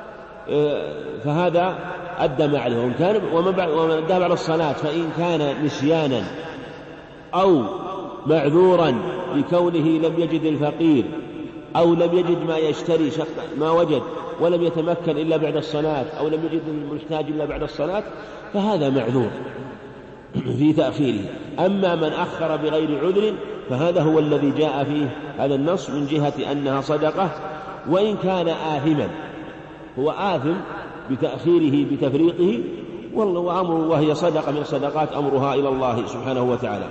[SPEAKER 1] فهذا أدى ما عليه، ومن كان ومن أداها بعد الصلاة فإن كان نسيانا أو معذورا بكونه لم يجد الفقير أو لم يجد ما يشتري ما وجد ولم يتمكن إلا بعد الصلاة أو لم يجد المحتاج إلا بعد الصلاة فهذا معذور في تأخيره. أما من أخر بغير عذر فهذا هو الذي جاء فيه هذا النص من جهة أنها صدقة، وإن كان آثما هو آثم بتأخيره بتفريطه، وأمر وهي صدقة من الصدقات أمرها إلى الله سبحانه وتعالى.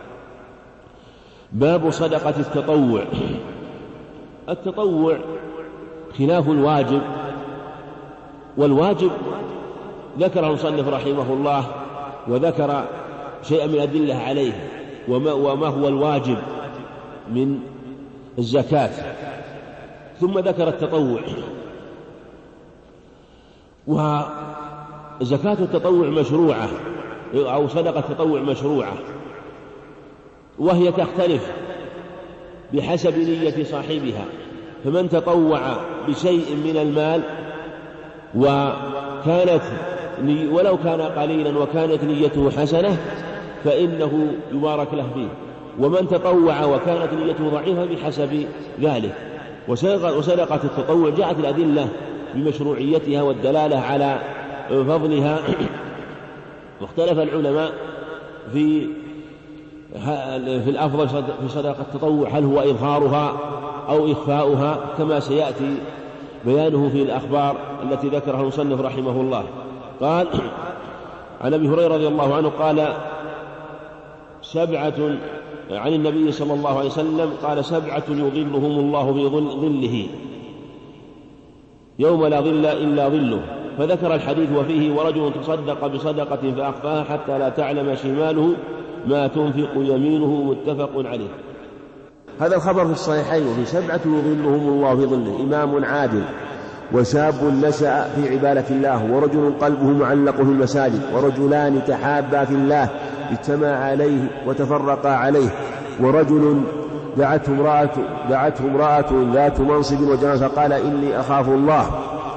[SPEAKER 1] باب صدقة التطوع. التطوع خلاف الواجب، والواجب ذكر المصنف رحمه الله وذكر شيئا من الأدلة عليه وما, وما هو الواجب من الزكاة، ثم ذكر التطوع. وزكاة التطوع مشروعة أو صدقة التطوع مشروعة، وهي تختلف بحسب نية صاحبها، فمن تطوع بشيء من المال وكانت ولو كان قليلا وكانت نيته حسنة فإنه يبارك له فيه، ومن تطوع وكانت نيته ضعيفة بحسب ذلك. وصدقة التطوع جاءت الأدلة بمشروعيتها والدلالة على فضلها، واختلف العلماء في في الأفضل في صدقة التطوع، هل هو إظهارها أو إخفاؤها، كما سيأتي بيانه في الأخبار التي ذكرها المصنف رحمه الله. قال عن أبي هريرة رضي الله عنه قال سبعة عن النبي صلى الله عليه وسلم قال سبعة يظلهم الله في ظله يوم لا ظل إلا ظله، فذكر الحديث وفيه ورجل تصدق بصدقة فأخفاها حتى لا تعلم شماله ما تنفق يمينه، متفق عليه. هذا الخبر في الصحيحين. وفي سبعة يظلهم الله في ظله إمام عادل، وشاب نشأ في عبادة الله، ورجل قلبه معلق في المساجد، ورجلان تحابا في الله اجتمع عليه وتفرقا عليه، ورجل دعته امرأة, دعته امرأة ذات منصب وجمال فقال إني أخاف الله،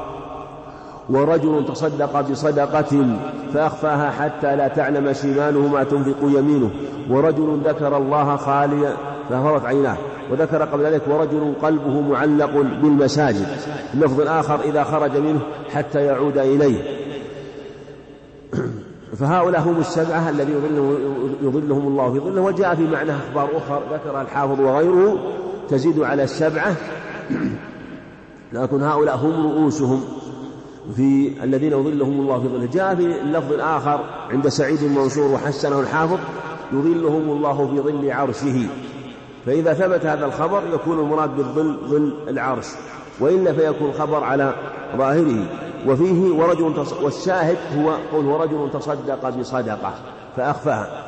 [SPEAKER 1] ورجل تصدق بصدقة فأخفاها حتى لا تعلم شماله ما تنفق يمينه، ورجل ذكر الله خاليا ففرت عيناه، وذكر قبل ذلك ورجل قلبه معلق بالمساجد. اللفظ الآخر إذا خرج منه حتى يعود إليه. فهؤلاء هم السبعة الذي يظلهم الله في ظله. وجاء في معنى أخبار أخرى ذكر الحافظ وغيره تزيد على السبعة، لكن هؤلاء هم رؤوسهم في الذين يظلهم الله في ظله. جاء في اللفظ الآخر عند سعيد المنصور وحسنه الحافظ يظلهم الله في ظل عرشه، فإذا ثبت هذا الخبر يكون المراد بالظل ظل العرش، وإلا فيكون خبر على ظاهره. وفيه ورجل تص... والشاهد هو قول ورجل تصدق بصدقة فأخفاها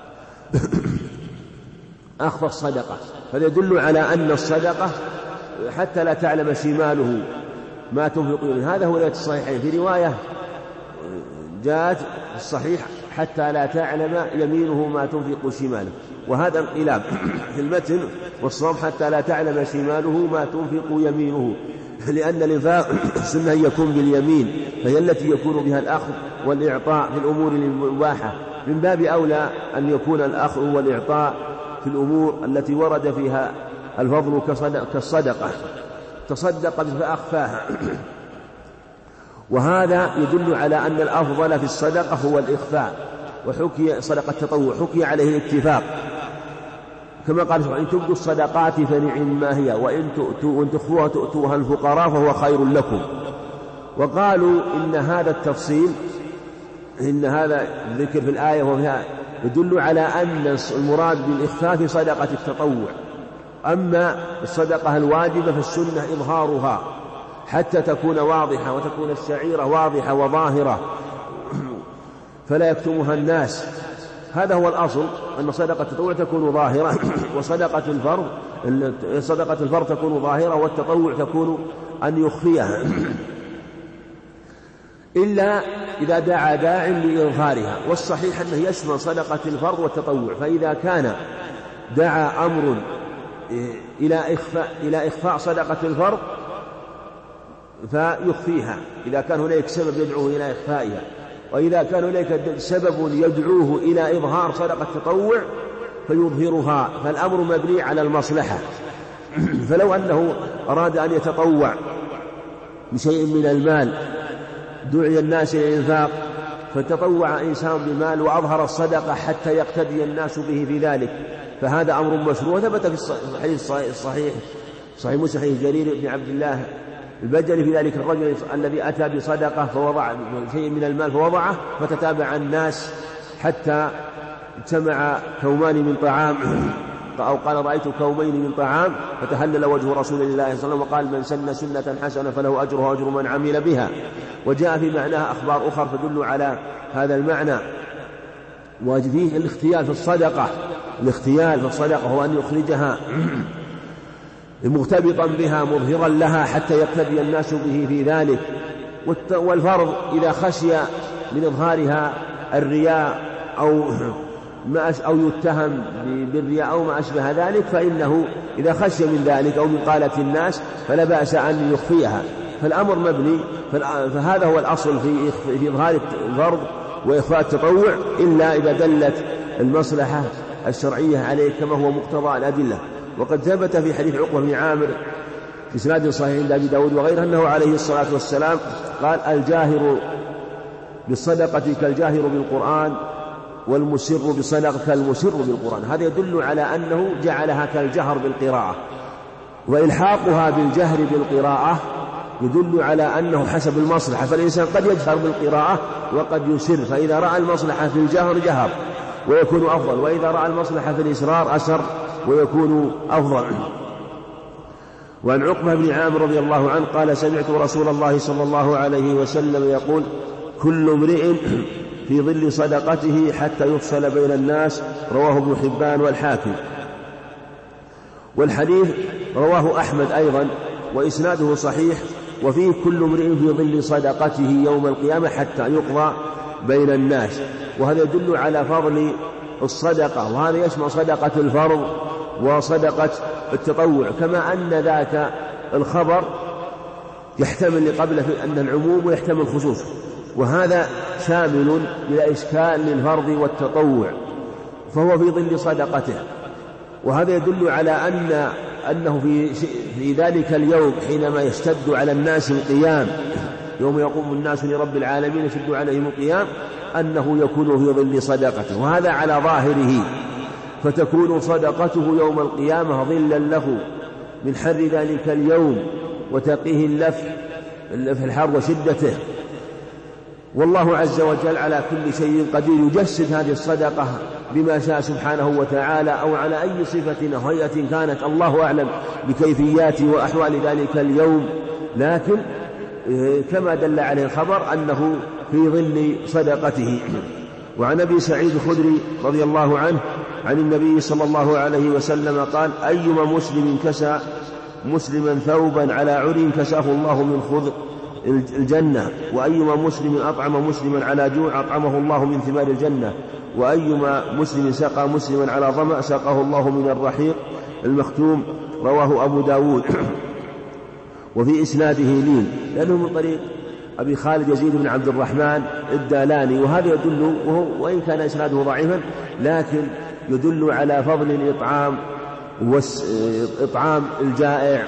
[SPEAKER 1] أخفى الصدقة، فيدل على أن الصدقة حتى لا تعلم شماله ما تنفق يمينه. هذا هو رواية الصحيحين. في رواية جاءت الصحيح حتى لا تعلم يمينه ما تنفق شماله، وهذا انقلاب في المتن، والصواب حتى لا تعلم شماله ما تنفق يمينه، لأن الإنفاق سنة يكون باليمين، فهي التي يكون بها الأخذ والإعطاء في الأمور المباحة، من باب أولى أن يكون الأخذ والإعطاء في الأمور التي ورد فيها الفضل كالصدقة. تصدق فأخفاها، وهذا يدل على أن الأفضل في الصدقة هو الإخفاء. وحكي صدقة التطوع حكي عليه الاتفاق، كما قال إن تبدوا الصدقات فنعم ما هي، وإن تخفوها تؤتوها الفقراء فهو خير لكم. وقالوا إن هذا التفصيل إن هذا الذكر في الآية وفيها يدل على أن المراد بالإخفاء في صدقة التطوع، أما الصدقة الواجبة فالسنة إظهارها حتى تكون واضحة وتكون الشعيرة واضحة وظاهرة فلا يكتمها الناس. هذا هو الأصل، أن صدقة التطوع تكون ظاهرة، وصدقة الفرض صدقة الفرض تكون ظاهرة، والتطوع تكون أن يخفيها، إلا إذا دعا داع لإظهارها. والصحيح أنه يشمل صدقة الفرض والتطوع. فإذا كان دعا أمر إلى إخفاء, إلى إخفاء صدقة الفرض فيخفيها إذا كان هناك سبب يدعوه إلى إخفائها، وإذا كان هناك سبب يدعوه إلى إظهار صدقة التطوع فيظهرها. فالأمر مبني على المصلحة. فلو أنه أراد أن يتطوع بشيء من المال دعي الناس إلى الإنفاق، فتطوع إنسان بمال وأظهر الصدقة حتى يقتدي الناس به في ذلك، فهذا أمر مشروع. ثبت في الحديث الصحيح صحيح مسلم جرير بن عبد الله البجلي في ذلك الرجل الذي أتى بصدقة فوضع شيء من المال فوضعه، فتتابع الناس حتى اجتمع كومان من طعام، أو قال رأيت كومين من طعام، فتهلل وجه رسول الله صلى الله عليه وسلم وقال من سن سنة حسنة فله أجرها وأجر من عمل بها. وجاء في معناها أخبار أخرى تدل على هذا المعنى. وفيه الاختيال في الصدقة، الاختيال في الصدقة هو أن يخرجها مرتبطا بها مظهرا لها حتى يقتدي الناس به في ذلك. والفرض إذا خشي من إظهارها الرياء أو ما أو يتهم بالرياء أو ما أشبه ذلك، فإنه إذا خشي من ذلك أو من قالة الناس فلا بأس أن يخفيها. فالأمر مبني، فهذا هو الأصل في في إظهار الفرض وإخفاء التطوع، إلا إذا دلت المصلحة الشرعية عليه كما هو مقتضى الأدلة. وقد ثبت في حديث عقبة بن عامر في إسناد صحيح عند أبي داود وغيره أنه عليه الصلاة والسلام قال الجاهر بالصدقة كالجاهر بالقرآن، والمسر بصدقة كالمسر بالقرآن. هذا يدل على أنه جعلها كالجهر بالقراءة، وإلحاقها بالجهر بالقراءة يدل على أنه حسب المصلحة. فالإنسان قد يجهر بالقراءة وقد يسر، فإذا رأى المصلحة في الجهر جهر ويكون أفضل، وإذا رأى المصلحة في الإسرار أسر ويكون أفضل. وعن عقبة بن عامر رضي الله عنه قال سمعت رسول الله صلى الله عليه وسلم يقول كل امرئ في ظل صدقته حتى يفصل بين الناس، رواه ابن حبان والحاكم. والحديث رواه أحمد أيضا وإسناده صحيح، وفيه كل امرئ في ظل صدقته يوم القيامة حتى يقضى بين الناس. وهذا يدل على فضل الصدقة، وهذا يشمل صدقة الفرض وصدقة التطوع، كما أن ذاك الخبر يحتمل قبله أن العموم ويحتمل الخصوص، وهذا شامل إلى إشكال للفرض والتطوع، فهو في ظل صدقته. وهذا يدل على أن أنه في, في ذلك اليوم حينما يشتد على الناس القيام، يوم يقوم الناس لرب العالمين يشد عليهم القيام، أنه يكون في ظل صدقته، وهذا على ظاهره، فتكون صدقته يوم القيامة ظلا له من حر ذلك اليوم وتقيه اللف في الحر وشدته. والله عز وجل على كل شيء قدير، يجسد هذه الصدقة بما شاء سبحانه وتعالى، أو على أي صفة أو هيئة كانت، الله أعلم بكيفيات وأحوال ذلك اليوم، لكن كما دل عليه الخبر أنه في ظل صدقته. وعن أبي سعيد الخدري رضي الله عنه عن النبي صلى الله عليه وسلم قال أيما مسلم كسى مسلما ثوبا على عري كساه الله من خضر الجنة، وأيما مسلم أطعم مسلما على جوع أطعمه الله من ثمار الجنة، وأيما مسلم سقى مسلما على ظمأ سقاه الله من الرحيق المختوم، رواه أبو داود. وفي إسناده لين، لأنه من طريق أبي خالد يزيد بن عبد الرحمن الدالاني، وهذا يدل، وهو وإن كان إسناده ضعيفا لكن يدل على فضل الإطعام وإطعام الجائع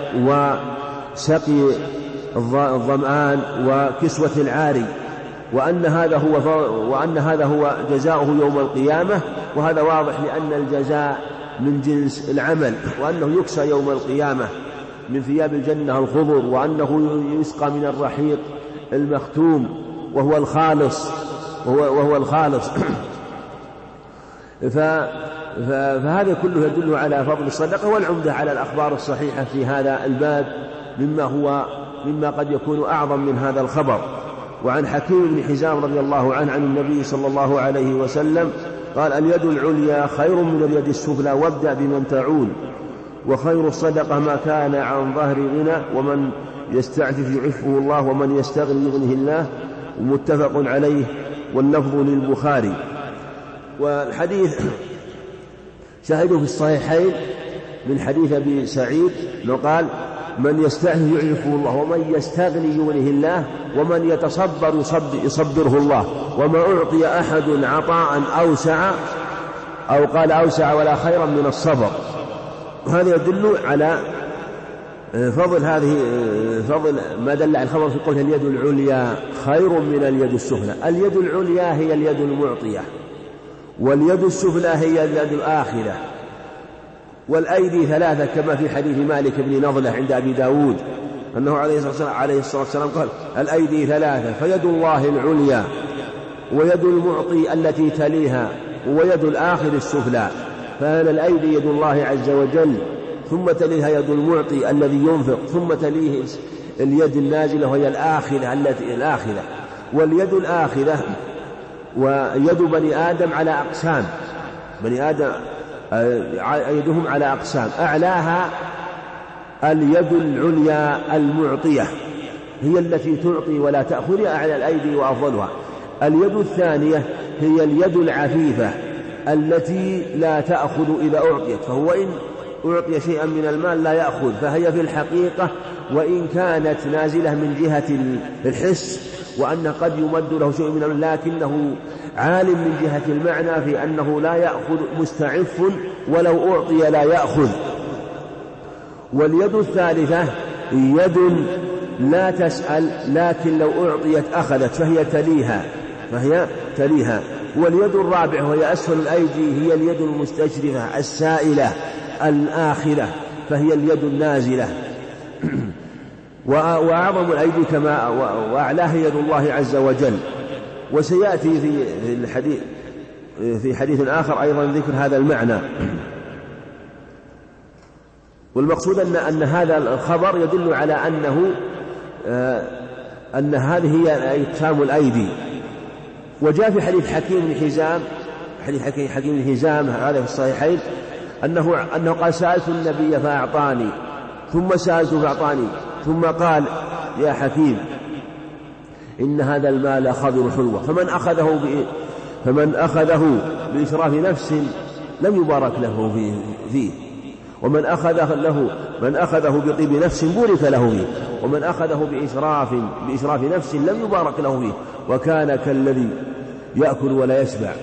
[SPEAKER 1] وسقي الظمآن وكسوة العاري، وأن هذا هو وأن هذا هو جزاؤه يوم القيامة. وهذا واضح لأن الجزاء من جنس العمل، وأنه يكسى يوم القيامة من ثياب الجنة الخضر، وأنه يسقى من الرحيق المختوم وهو الخالص وهو, وهو الخالص فهذا كله يدل على فضل الصدقة. والعمدة على الأخبار الصحيحة في هذا الباب مما هو مما قد يكون أعظم من هذا الخبر. وعن حكيم بن حزام رضي الله عنه عن النبي صلى الله عليه وسلم قال: اليد العليا خير من اليد السفلى، وابدأ بمن تعول، وخير الصدقة ما كان عن ظهر غنى، ومن يستعفف يعفه الله، ومن يستغني يغنه الله. ومتفق عليه، واللفظ للبخاري. والحديث شاهده في الصحيحين من حديث أبي سعيد لو قال: من يستعفف يعفه الله، ومن يستغني يغنه الله، ومن يتصبر يصبره الله، وما أعطي أحد عطاء أوسع، أو قال أوسع ولا خيرا من الصبر. هذا يدل على فضل هذه فضل ما دل على الخبر في قوله اليد العليا خير من اليد السفلى. اليد العليا هي اليد المعطية، واليد السفلى هي اليد الآخذة. والأيدي ثلاثة كما في حديث مالك بن نضلة عند أبي داود أنه عليه الصلاة والسلام قال: الأيدي ثلاثة، فيد الله العليا، ويد المعطي التي تليها، ويد الآخذ السفلى. فهنا الأيدي يد الله عز وجل، ثم تليها يد المعطي الذي ينفق، ثم تليه اليد النازلة وهي الآخذة التي الآخذة. واليد الآخذة ويد بني آدم على أقسام، بني آدم يدهم على أقسام، أعلاها اليد العليا المعطية، هي التي تعطي ولا تأخذ، أعلى الأيدي وأفضلها. اليد الثانية هي اليد العفيفة التي لا تأخذ إذا أعطيت، فهو إن أعطي شيئا من المال لا يأخذ، فهي في الحقيقة وإن كانت نازلة من جهة الحس وأن قد يمد له شيء من المال، لكنه عالم من جهة المعنى في أنه لا يأخذ، مستعف ولو أعطي لا يأخذ. واليد الثالثة يد لا تسأل، لكن لو أعطيت أخذت، فهي تليها فهي تليها. واليد الرابعة وهي أسفل الأيدي هي اليد المستشرفة السائلة الآخرة، فهي اليد النازلة. وأعظم الأيدي كما وأعلاها يد الله عز وجل. وسيأتي في الحديث في حديث آخر أيضا ذكر هذا المعنى. والمقصود أن أن هذا الخبر يدل على أنه أن هذه هي أقسام الأيدي. وجاء في حديث حكيم بن حزام، حديث حكيم بن حزام هذا في الصحيحين أنه أنه قال: سألت النبي فأعطاني، ثم سألته فأعطاني، ثم قال: يا حكيم إن هذا المال خضر حلوة، فمن أخذه فمن أخذه بإشراف نفس لم يبارك له فيه، ومن أخذه له من أخذه بطيب نفس بورك له فيه، ومن أخذه بإشراف بإشراف نفس لم يبارك له فيه، وكان كالذي يأكل ولا يشبع.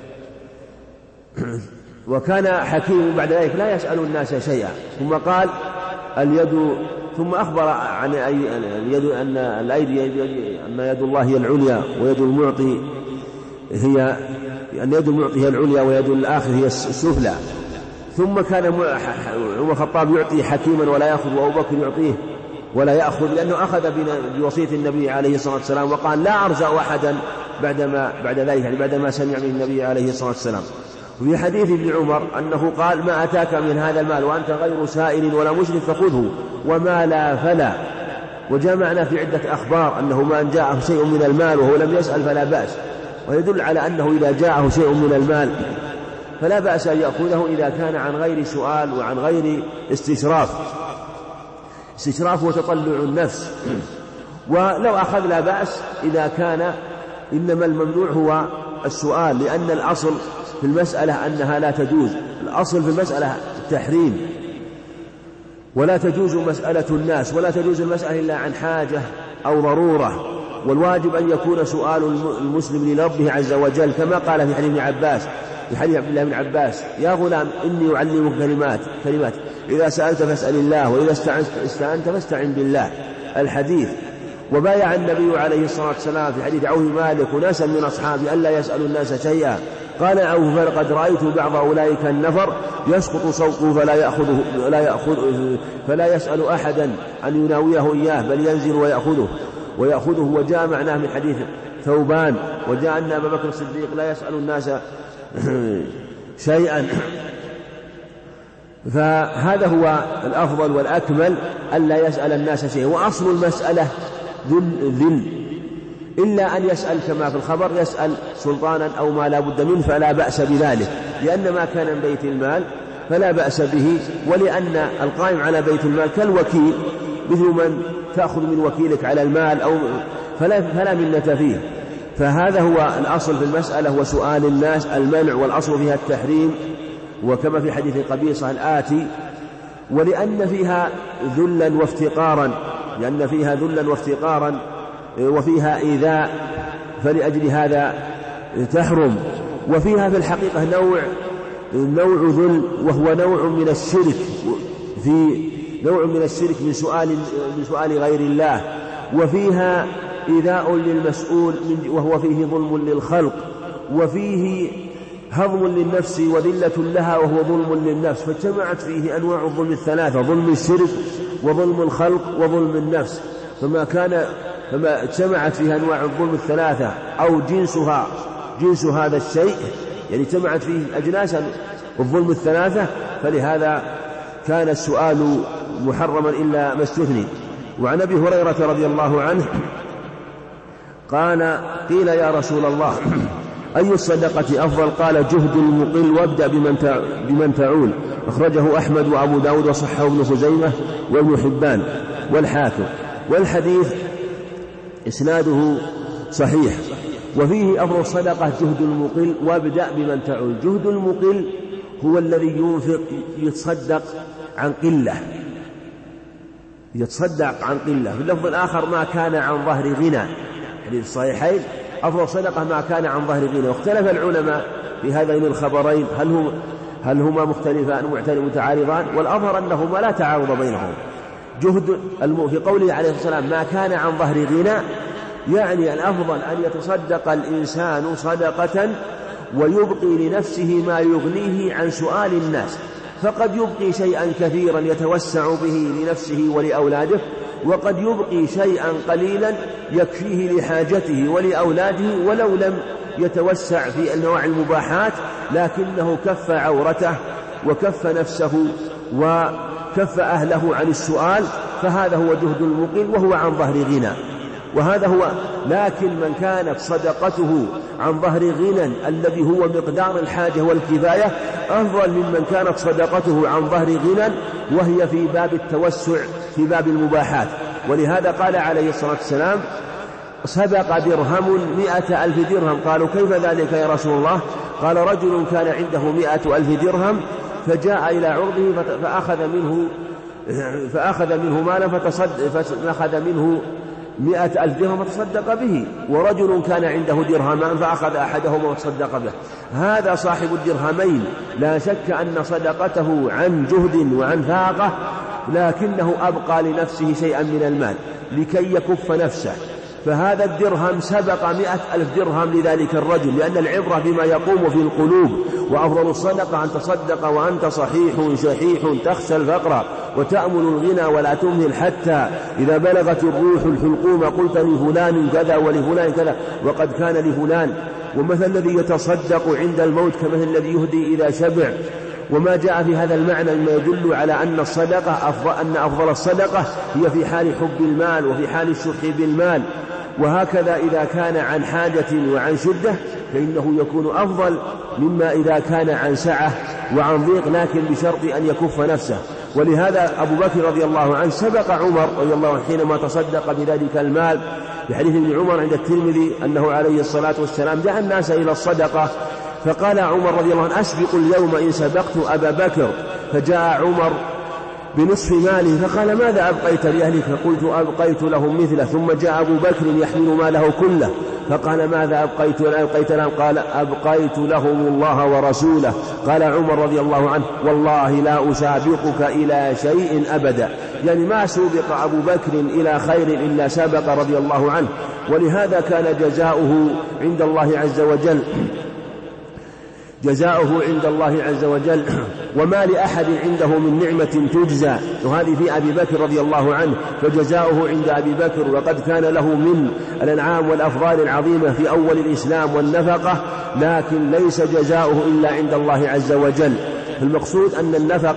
[SPEAKER 1] وكان حكيم بعد ذلك لا يسأل الناس شيئا. ثم قال: اليد ثم أخبر عن اليد أن الأيدي أن يد الله هي العليا، ويد المعطي هي أن يد المعطي هي العليا، ويد الآخر هي السفلى. ثم كان عمر الخطاب يعطي حكيما ولا يأخذ، وأبو بكر يعطيه ولا يأخذ، لأنه أخذ بوصية النبي عليه الصلاة والسلام، وقال: لا أرجع أحدا بعدما بعد ذلك، يعني بعدما سمع من النبي عليه الصلاة والسلام. وفي حديث ابن عمر أنه قال: ما أتاك من هذا المال وأنت غير سائل ولا مشرك فخذه، وما لا فلا. وجاء معنا في عدة أخبار أنه من جاءه شيء من المال وهو لم يسأل فلا بأس، ويدل على أنه إذا جاءه شيء من المال فلا بأس أن يأخذه إذا كان عن غير سؤال وعن غير استشراف. استشراف وتطلع النفس. ولو أخذ لا بأس إذا كان، إنما الممنوع هو السؤال، لأن الأصل في المسألة أنها لا تجوز، الأصل في المسألة التحريم، ولا تجوز مسألة الناس، ولا تجوز المسألة إلا عن حاجة أو ضرورة. والواجب أن يكون سؤال المسلم لربه عز وجل، كما قال في حديث ابن عباس في حديث عبد الله بن عباس: يا غلام إني أعلمك كلمات كلمات إذا سألت فاسأل الله، وإذا استعنت, استعنت فاستعن بالله. الحديث. وبايع النبي عليه الصلاة والسلام في حديث عوف مالك وناسا من أصحابه ألا يسألوا الناس شيئا، قال عوف: فلقد رأيت بعض أولئك النفر يسقط صوته فلا يأخذه فلا يأخذ فلا يسأل أحدا أن يناويه إياه، بل ينزل ويأخذه ويأخذه. وجاء معناه من حديث ثوبان، وجاء أن أبا بكر الصديق لا يسأل الناس شيئا فهذا هو الأفضل والأكمل ألا يسأل الناس شيئا. وأصل المسألة ذل، إلا أن يسأل كما في الخبر يسأل سلطانا أو ما لا بد منه فلا بأس بذلك، لأن ما كان من بيت المال فلا بأس به، ولأن القائم على بيت المال كالوكيل، مثل من تأخذ من وكيلك على المال أو فلا, فلا منة فيه. فهذا هو الأصل في المسألة وسؤال الناس المنع، والأصل فيها التحريم، وكما في حديث قبيصة الآتي. ولأن فيها ذلا وافتقارا، لأن فيها ذلا وافتقارا وفيها إيذاء، فلأجل هذا تحرم. وفيها في الحقيقة نوع نوع ذل، وهو نوع من الشرك، في نوع من الشرك من سؤال من سؤال غير الله. وفيها إيذاء للمسؤول وهو فيه ظلم للخلق، وفيه هضم للنفس وذلة لها وهو ظلم للنفس. فاجتمعت فيه أنواع الظلم الثلاثة: ظلم الشرك وظلم الخلق وظلم النفس. فما كان فما اجتمعت فيها أنواع الظلم الثلاثة أو جنسها جنس هذا الشيء، يعني اجتمعت فيه أجناس الظلم الثلاثة، فلهذا كان السؤال محرما إلا ما استثني. وعن أبي هريرة رضي الله عنه قال: قيل يا رسول الله أي الصدقة أفضل؟ قال: جهد المقل، وابدأ بمن تعول. أخرجه أحمد وأبو داود وصححه ابن خزيمة وابن حبان والحاكم. والحديث إسناده صحيح. وفيه أفضل الصدقة جهد المقل، وابدأ بمن تعول. جهد المقل هو الذي ينفق يتصدق عن قلة، يتصدق عن قلة. في اللفظ الآخر: ما كان عن ظهر غنى. حديث الصحيحين: أفضل صدقة ما كان عن ظهر غنى. واختلف العلماء في هذين الخبرين، هل هم هل هما مختلفان متعارضان؟ والأظهر أنهما لا تعارض بينهم. جهد الم... في قوله عليه الصلاة والسلام: ما كان عن ظهر غنى، يعني الأفضل أن يتصدق الإنسان صدقة ويبقي لنفسه ما يغنيه عن سؤال الناس. فقد يبقي شيئا كثيرا يتوسع به لنفسه ولأولاده، وقد يبقي شيئا قليلا يكفيه لحاجته ولأولاده، ولو لم يتوسع في أنواع المباحات لكنه كف عورته وكف نفسه وكف أهله عن السؤال، فهذا هو جهد المقل وهو عن ظهر غنى. وهذا هو. لكن من كانت صدقته عن ظهر غنى الذي هو مقدار الحاجة والكفاية أفضل ممن كانت صدقته عن ظهر غنى وهي في باب التوسع في باب المباحات. ولهذا قال عليه الصلاة والسلام: سبق درهم مئة ألف درهم. قالوا: كيف ذلك يا رسول الله؟ قال: رجل كان عنده مئة ألف درهم فجاء إلى عرضه فأخذ منه فأخذ منه مالا فأخذ منه مئة ألف درهم فتصدق به، ورجل كان عنده درهمان فأخذ أحدهما وتصدق به. هذا صاحب الدرهمين لا شك أن صدقته عن جهد وعن فاقة، لكنه أبقى لنفسه شيئا من المال لكي يكف نفسه، فهذا الدرهم سبق مئة ألف درهم لذلك الرجل، لأن العبرة بما يقوم في القلوب. وأفضل الصدقة أن تصدق وأنت صحيح شحيح تخشى الفقر وتأمل الغنى ولا تمهل حتى إذا بلغت الروح الحلقوم قلت لفلان كذا ولفلان كذا وقد كان لفلان. ومثل الذي يتصدق عند الموت كمثل الذي يهدي إذا شبع. وما جاء في هذا المعنى مما يدل على أن الصدقة أفضل أن أفضل الصدقة هي في حال حب المال وفي حال الشح بالمال. وهكذا إذا كان عن حاجة وعن شدة فإنه يكون أفضل مما إذا كان عن سعة وعن ضيق، لكن بشرط أن يكف نفسه. ولهذا أبو بكر رضي الله عنه سبق عمر رضي الله عنه حينما تصدق بذلك المال، بحديث ابن عمر عند الترمذي أنه عليه الصلاة والسلام دعا الناس إلى الصدقة، فقال عمر رضي الله عنه: أسبق اليوم إن سبقت أبا بكر. فجاء عمر بنصف ماله فقال: ماذا أبقيت لأهلك؟ فقلت: أبقيت لهم مثله. ثم جاء أبو بكر يحمل ماله كله فقال: ماذا أبقيت أبقيت لهم؟ قال: أبقيت لهم الله ورسوله. قال عمر رضي الله عنه: والله لا أسابقك إلى شيء أبدا، يعني ما سبق أبو بكر إلى خير إلا سبق رضي الله عنه. ولهذا كان جزاؤه عند الله عز وجل جزاؤه عند الله عز وجل وما لأحد عنده من نعمة تجزى، وهذه في أبي بكر رضي الله عنه، فجزاؤه عند أبي بكر. وقد كان له من الأنعام والأفضال العظيمة في أول الإسلام والنفقة، لكن ليس جزاؤه إلا عند الله عز وجل. المقصود أن النفقة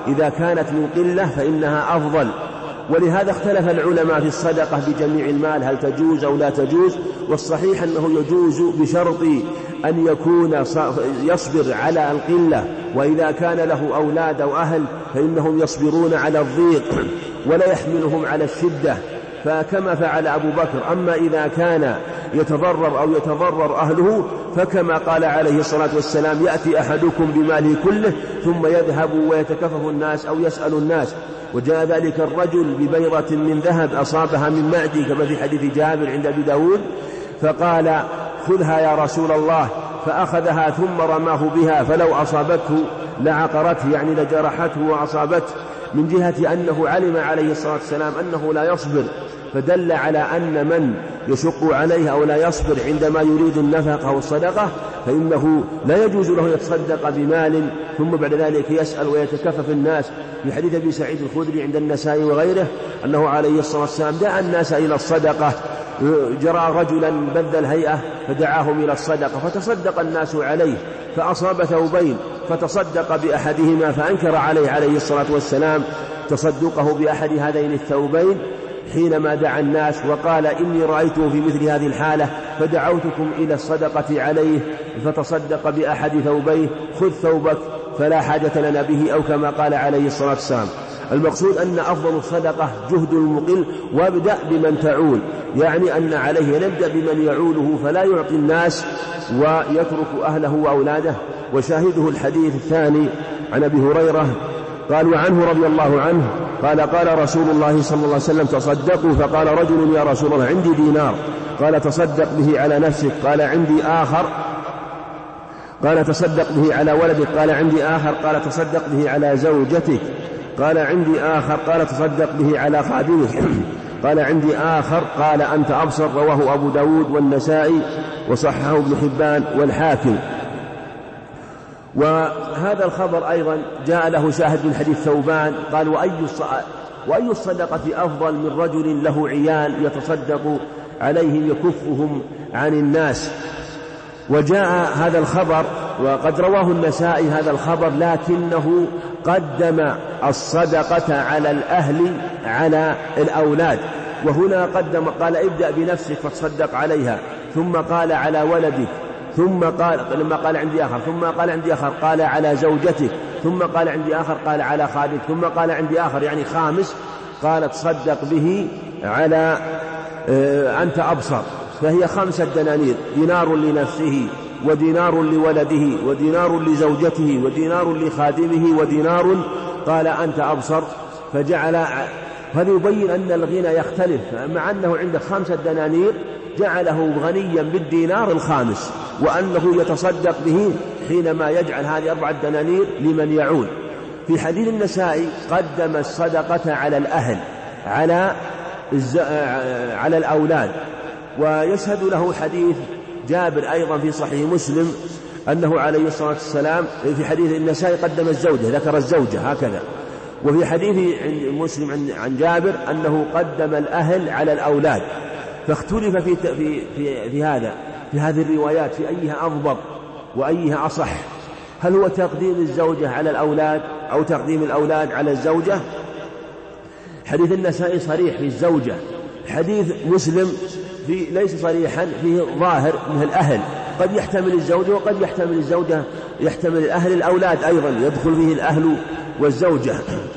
[SPEAKER 3] إذا كانت من قلة فإنها أفضل. ولهذا اختلف العلماء في الصدقة بجميع المال هل تجوز أو لا تجوز، والصحيح أنه يجوز بشرط أن يكون يصبر على القلة، وإذا كان له أولاد أو أهل فإنهم يصبرون على الضيق ولا يحملهم على الشدة، فكما فعل أبو بكر. أما إذا كان يتضرر أو يتضرر أهله فكما قال عليه الصلاة والسلام يأتي أحدكم بماله كله ثم يذهب ويتكفف الناس أو يسأل الناس. وجاء ذلك الرجل ببيضة من ذهب أصابها من معدي كما في حديث جابر عند أبي داود، فقال خذها يا رسول الله، فأخذها ثم رماه بها فلو أصابته لعقرته، يعني لجرحته وأصابته، من جهة أنه علم عليه الصلاة والسلام أنه لا يصبر، فدل على أن من يشق عليه أو لا يصبر عندما يريد النفقة أو الصدقة فإنه لا يجوز له يتصدق بمال ثم بعد ذلك يسأل ويتكفف الناس. في حديث أبي سعيد الخدري عند النسائي وغيره أنه عليه الصلاة والسلام دعا الناس إلى الصدقة، جرى رجلا بذ الهيئة فدعاهم إلى الصدقة فتصدق الناس عليه، فأصاب ثوبين فتصدق بأحدهما، فأنكر عليه عليه الصلاة والسلام تصدقه بأحد هذين الثوبين حينما دعا الناس، وقال إني رأيته في مثل هذه الحالة فدعوتكم إلى الصدقة عليه فتصدق بأحد ثوبيه، خذ ثوبك فلا حاجة لنا به، أو كما قال عليه الصلاة والسلام. المقصود أن أفضل الصدقة جهد المقل، وابدأ بمن تعول، يعني أن عليه نبدأ بمن يعوله فلا يعطي الناس ويترك أهله وأولاده. وشاهده الحديث الثاني عن أبي هريرة قال وعنه رضي الله عنه قال قال رسول الله صلى الله عليه وسلم تصدقوا، فقال رجل يا رسول الله عندي دينار، قال تصدق به على نفسك، قال عندي آخر، قال تصدق به على ولدك، قال عندي آخر، قال تصدق به على زوجتك، قال عندي آخر، قال تصدق به على خادمك، قال عندي آخر، قال أنت أبصر. رواه أبو داود والنسائي وصححه ابن حبان والحاكم. وهذا الخبر أيضا جاء له شاهد من حديث ثوبان قال وأي وأي الصدقة أفضل من رجل له عيال يتصدق عليهم يكفهم عن الناس. وجاء هذا الخبر وقد رواه النسائي هذا الخبر، لكنه قدم الصدقة على الأهل على الأولاد، وهنا قدم قال ابدأ بنفسك فتصدق عليها، ثم قال على ولدك، ثم قال لما قال عندي آخر، ثم قال عندي آخر قال على زوجتك، ثم قال عندي آخر قال على خادمك، ثم قال عندي آخر يعني خامس قال تصدق به على آه أنت أبصر. فهي خمسة دنانير، دينار لنفسه ودينار لولده ودينار لزوجته ودينار لخادمه ودينار قال أنت أبصر. فجعل هذا يبين أن الغنى يختلف، مع أنه عنده خمسة دنانير جعله غنيا بالدينار الخامس، وأنه يتصدق به حينما يجعل هذه أربعة دنانير لمن يعول. في حديث النسائي قدم الصدقة على الأهل على على الأولاد. ويشهد له حديث جابر أيضا في صحيح مسلم أنه عليه الصلاة والسلام في حديث النسائي قدم الزوجة، ذكر الزوجة هكذا. وفي حديث مسلم عن جابر أنه قدم الأهل على الأولاد. فاختلف في, في, في, في هذا في هذه الروايات في أيها أضبط وأيها أصح، هل هو تقديم الزوجة على الأولاد أو تقديم الأولاد على الزوجة؟ حديث النسائي صريح في الزوجة، حديث مسلم في ليس صريحا فيه ظاهر من الأهل، قد يحتمل الزوجة وقد يحتمل الزوجة يحتمل الأهل الأولاد أيضا، يدخل فيه الأهل والزوجة.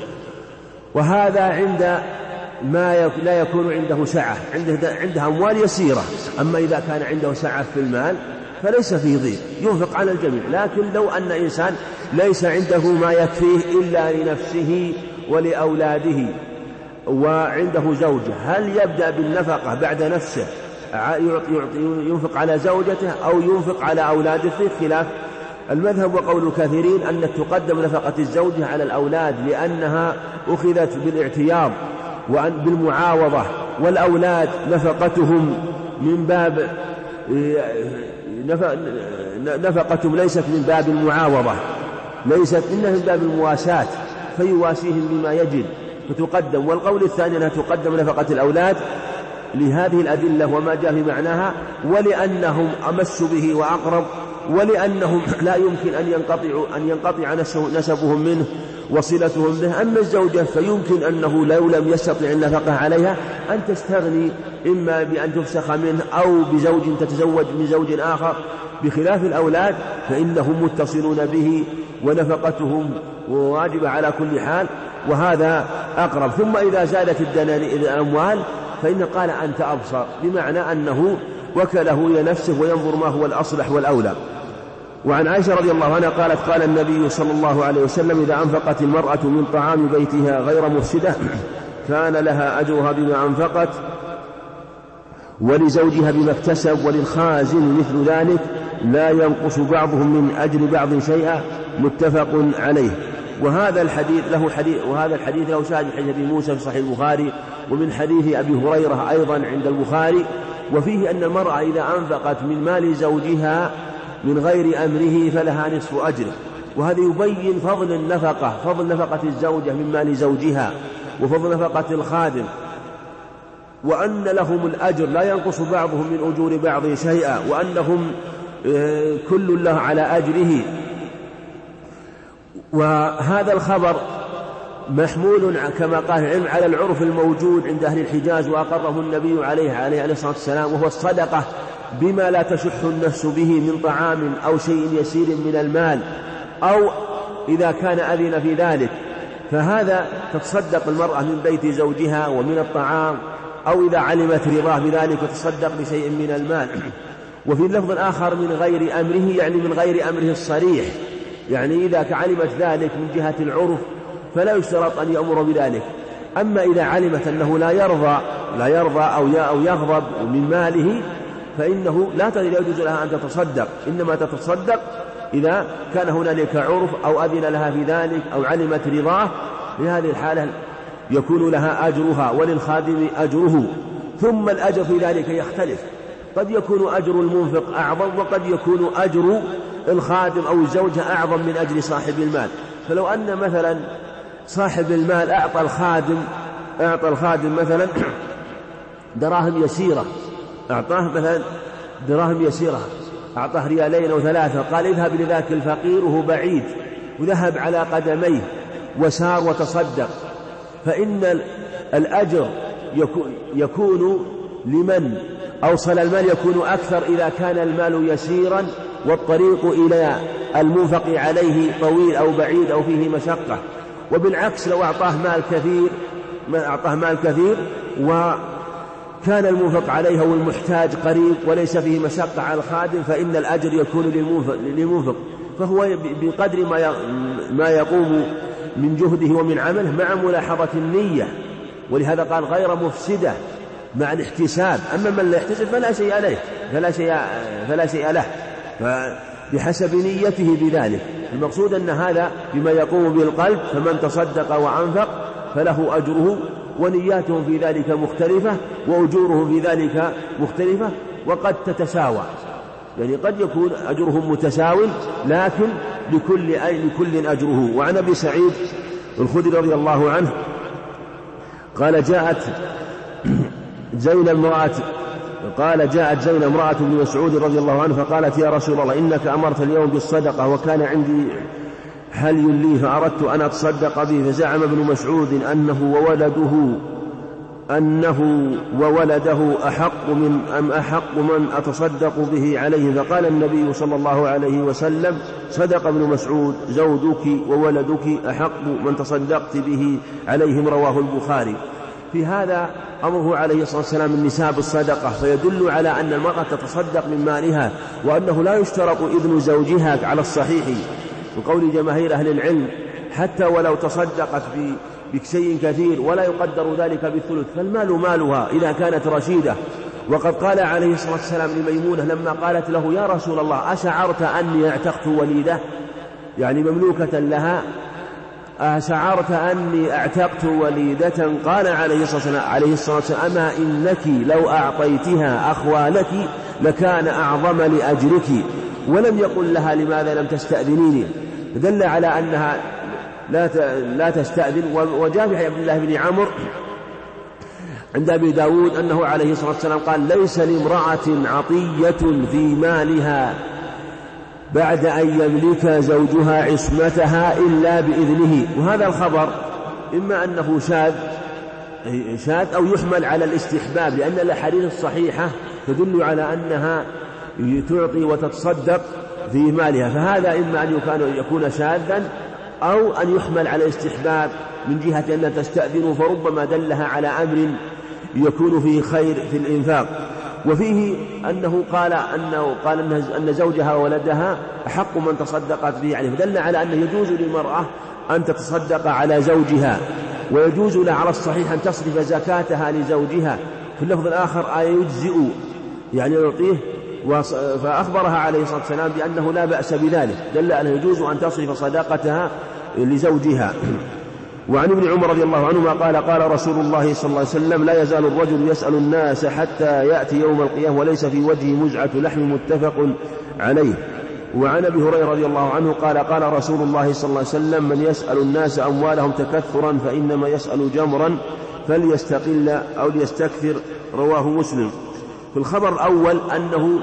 [SPEAKER 3] وهذا عند ما لا يكون عنده سعة، عنده عنده أموال يسيرة. أما إذا كان عنده سعة في المال فليس فيه ضيق، ينفق على الجميع. لكن لو أن إنسان ليس عنده ما يكفيه إلا لنفسه ولأولاده وعنده زوجة، هل يبدأ بالنفقة بعد نفسه ينفق على زوجته أو ينفق على أولاده؟ في خلاف. المذهب وقول الكثيرين أن تقدم نفقة الزوجة على الأولاد لأنها أخذت بالاعتياض وبالمعاوضة، والأولاد نفقتهم من باب نفقتهم ليست من باب المعاوضة، ليست إنها من باب المواساة، فيواسيهم بما يجب فتقدم. والقول الثاني أنها تقدم نفقة الأولاد لهذه الأدلة وما جاء في معناها، ولأنهم أمس به وأقرب، ولأنهم لا يمكن أن ينقطع أن ينقطع نسبهم منه، وصلتهم به. أما الزوجة فيمكن أنه لو لم يستطع النفقة عليها أن تستغني إما بأن تفسخ منه أو بزوج تتزوج من زوج آخر، بخلاف الأولاد فإنهم متصلون به ونفقتهم واجبة على كل حال، وهذا أقرب. ثم إذا زادت الأموال فإن قال أنت أبصر، بمعنى أنه وكله إلى نفسه وينظر ما هو الأصلح والأولى. وعن عائشة رضي الله عنها قالت قال النبي صلى الله عليه وسلم إذا أنفقت المرأة من طعام بيتها غير مفسدة كان لها أجرها بما أنفقت، ولزوجها بما اكتسب، وللخازن مثل ذلك، لا ينقص بعضهم من أجر بعض شيئا، متفق عليه. وهذا الحديث له حديث وهذا الحديث له شاهد من حديث أبي موسى في صحيح البخاري، ومن حديث أبي هريرة أيضا عند البخاري، وفيه أن المرأة إذا أنفقت من مال زوجها من غير أمره فلها نصف أجره. وهذا يبين فضل النفقة، فضل نفقة الزوجة من مال زوجها، وفضل نفقة الخادم، وأن لهم الأجر لا ينقص بعضهم من أجور بعض شيئا، وأنهم كل له على أجره. وهذا الخبر محمول كما قال العلم على العرف الموجود عند أهل الحجاز وأقره النبي عليه عليه الصلاة والسلام، وهو الصدقة بما لا تشح النفس به من طعام أو شيء يسير من المال، أو إذا كان أذن في ذلك فهذا تتصدق المرأة من بيت زوجها ومن الطعام، أو إذا علمت رضاه بذلك وتصدق بشيء من المال. وفي اللفظ الآخر من غير أمره، يعني من غير أمره الصريح، يعني إذا علمت ذلك من جهة العرف فلا يشترط أن يأمر بذلك. أما إذا علمت أنه لا يرضى لا يرضى أو يغضب من ماله فإنه لا يجوز لها أن تتصدق، إنما تتصدق إذا كان هنالك عرف أو أذن لها في ذلك أو علمت رضاه. في هذه الحالة يكون لها أجرها وللخادم أجره. ثم الأجر في ذلك يختلف، قد يكون أجر المنفق أعظم، وقد يكون أجر الخادم أو الزوجة أعظم من أجر صاحب المال. فلو أن مثلا صاحب المال أعطى الخادم أعطى الخادم مثلا دراهم يسيرة، أعطاه مثلا دراهم يسيرة، أعطاه ريالين أو ثلاثة، قال اذهب لذاك الفقير وهو بعيد، وذهب على قدميه وسار وتصدق، فإن الأجر يكون لمن أوصل المال يكون أكثر إذا كان المال يسيرا والطريق إلى المنفق عليه طويل أو بعيد أو فيه مشقة. وبالعكس لو أعطاه مال كثير ما أعطاه مال كثير وكان المنفق عليه والمحتاج قريب وليس فيه مشقة على الخادم فإن الأجر يكون للمنفق، فهو بقدر ما يقوم من جهده ومن عمله مع ملاحظة النية، ولهذا قال غير مفسدة مع الاحتساب. أما من لا يحتسب فلا شيء عليه فلا شيء فلا شيء له، فبحسب نيته بذلك. المقصود أن هذا بما يقوم بالقلب، فمن تصدق وأنفق فله أجره، ونياتهم في ذلك مختلفة وأجورهم في ذلك مختلفة، وقد تتساوى، يعني قد يكون أجرهم متساو لكن لكل أي لكل أجره. وعن أبي سعيد الخدري رضي الله عنه قال جاءت زينب امرأة قال جاءت زينب امرأة ابن مسعود رضي الله عنه فقالت يا رسول الله إنك أمرت اليوم بالصدقة وكان عندي حلي لي فأردت أن أتصدق به، فزعم ابن مسعود أنه وولده أنه وولده أحق من أم أحق من أتصدق به عليه، فقال النبي صلى الله عليه وسلم صدق ابن مسعود زوجك وولدك أحق من تصدقت به عليهم، رواه البخاري. في هذا أمره عليه الصلاة والسلام النساء بالصدقة، فيدل على أن المرأة تتصدق من مالها، وأنه لا يشترط إذن زوجها على الصحيح وقول جماهير أهل العلم، حتى ولو تصدقت بشيء كثير ولا يقدر ذلك بالثلث، فالمال مالها إذا كانت رشيدة. وقد قال عليه الصلاة والسلام لميمونة لما قالت له يا رسول الله أشعرت أني اعتقت وليدة، يعني مملوكة لها، أشعرت أني اعتقت وليدة؟ قال عليه الصلاة والسلام أما إنك لو أعطيتها أخوالك لكان أعظم لأجرك، ولم يقل لها لماذا لم تستأذنيني، دل على أنها لا لا تستأذن. وجاء في عبد الله بن عمرو عند أبي داود أنه عليه الصلاة والسلام قال ليس لامرأة عطية في مالها بعد أن يملك زوجها عصمتها إلا بإذنه. وهذا الخبر إما أنه شاذ شاذ أو يحمل على الاستحباب، لأن الأحاديث الصحيحة تدل على أنها تعطي وتتصدق في مالها، فهذا إما أن يكون شاذا أو أن يحمل على الاستحباب من جهة أن تستأذن، فربما دلها على أمر يكون فيه خير في الإنفاق. وفيه أنه قال أنه قال أن زوجها وولدها أحق من تصدقت به عليه، فدل على أنه يجوز للمرأة أن تتصدق على زوجها، ويجوز لها على الصحيح أن تصرف زكاتها لزوجها. في اللفظ الآخر آية يجزئ يعني يعطيه، فأخبرها عليه الصلاة والسلام بأنه لا بأس بذلك، دل على أنه يجوز أن تصرف صداقتها لزوجها. وعن ابن عمر رضي الله عنهما قال قال رسول الله صلى الله عليه وسلم لا يزال الرجل يسأل الناس حتى يأتي يوم القيامة وليس في وجهه مزعة لحم، متفق عليه. وعن أبي هريرة رضي الله عنه قال قال رسول الله صلى الله عليه وسلم من يسأل الناس أموالهم تكثرا فإنما يسأل جمرا فليستقل أو ليستكثر، رواه مسلم. في الخبر الأول أنه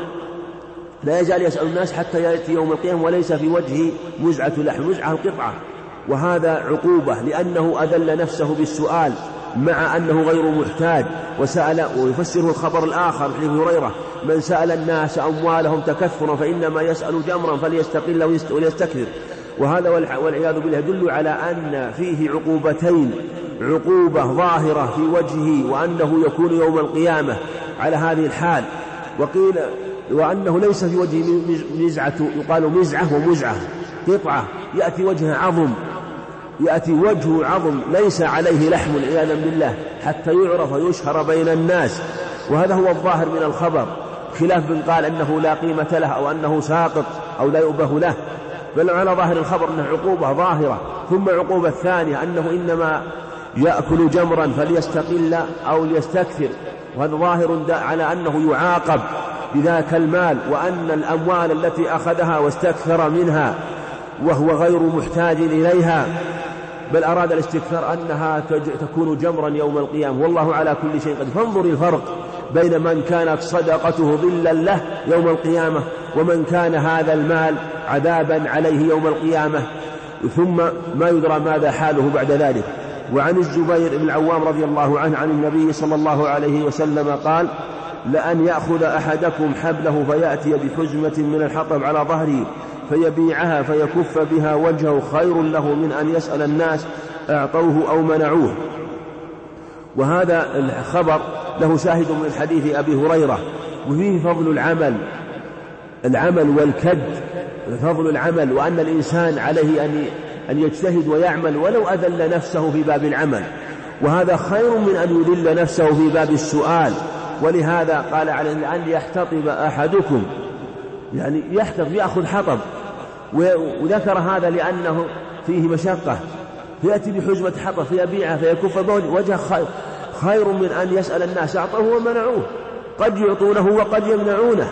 [SPEAKER 3] لا يزال يسأل الناس حتى يأتي يوم القيامة وليس في وجهه مزعة لحم، مزعة القطعة، وهذا عقوبة لأنه أذل نفسه بالسؤال مع أنه غير محتاج وسأل. ويفسره الخبر الآخر حديث هريرة من سأل الناس أموالهم تكثرا فإنما يسأل جمرا فليستقل وليستكثر. وهذا والعياذ بالله يدل على أن فيه عقوبتين، عقوبة ظاهرة في وجهه وأنه يكون يوم القيامة على هذه الحال، وقيل وأنه ليس في وجهه مزعة، يقال مزعة ومزعة، قطعة يأتي وجهه عظم، يأتي وجهه عظم ليس عليه لحم عياذا بالله حتى يعرف ويشهر بين الناس. وهذا هو الظاهر من الخبر، خلاف من قال أنه لا قيمة له أو أنه ساقط أو لا يؤبه له، بل على ظاهر الخبر أنه عقوبة ظاهرة. ثم عقوبة الثانية أنه إنما يأكل جمرا فليستقل أو ليستكثر، وهذا ظاهر على أنه يعاقب بذاك المال، وأن الأموال التي أخذها واستكثر منها وهو غير محتاج إليها بل أراد الاستكثار أنها تكون جمرا يوم القيامة، والله على كل شيء قدير. فانظر الفرق بين من كانت صدقته ظلا له يوم القيامة ومن كان هذا المال عذابا عليه يوم القيامة، ثم ما يدرى ماذا حاله بعد ذلك. وعن الزبير بن العوام رضي الله عنه عن النبي صلى الله عليه وسلم قال لأن يأخذ أحدكم حبله فيأتي بحزمة من الحطب على ظهره فيبيعها فيكف بها وجهه خير له من أن يسأل الناس أعطوه أو منعوه. وهذا الخبر له شاهد من حديث أبي هريرة، وفيه فضل العمل العمل والكد، فضل العمل، وأن الإنسان عليه أن أن يجتهد ويعمل ولو أذل نفسه في باب العمل، وهذا خير من أن يذل نفسه في باب السؤال. ولهذا قال عليه أن يحتطب أحدكم، يعني يحتطب يأخذ حطب، وذكر هذا لأنه فيه مشقة، فيأتي بحزمة حطب فيبيعها فيكف وجه خير من أن يسأل الناس أعطوه ومنعوه، قد يعطونه وقد يمنعونه.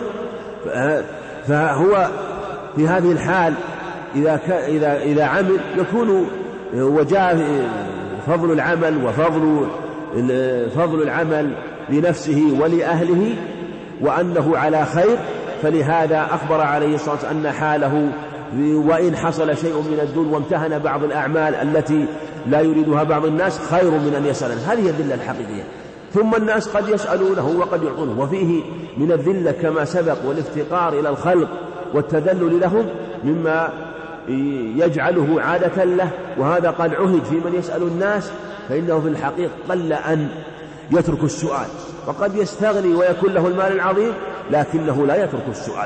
[SPEAKER 3] فهو في هذه الحال إذا إذا إذا عمل يكون وجاء فضل العمل وفضل فضل العمل لنفسه ولأهله وأنه على خير. فلهذا أخبر عليه الصلاة والسلام أن حاله وإن حصل شيء من الذل وامتهن بعض الأعمال التي لا يريدها بعض الناس خير من أن يسألها، هذه الذلة الحقيقية. ثم الناس قد يسألونه وقد يعطونه، وفيه من الذلة كما سبق والافتقار إلى الخلق والتذلل لهم مما يجعله عادة له، وهذا قد عهد في من يسأل الناس، فإنه في الحقيقة قل أن يترك السؤال، وقد يستغني ويكون له المال العظيم لكنه لا يترك السؤال.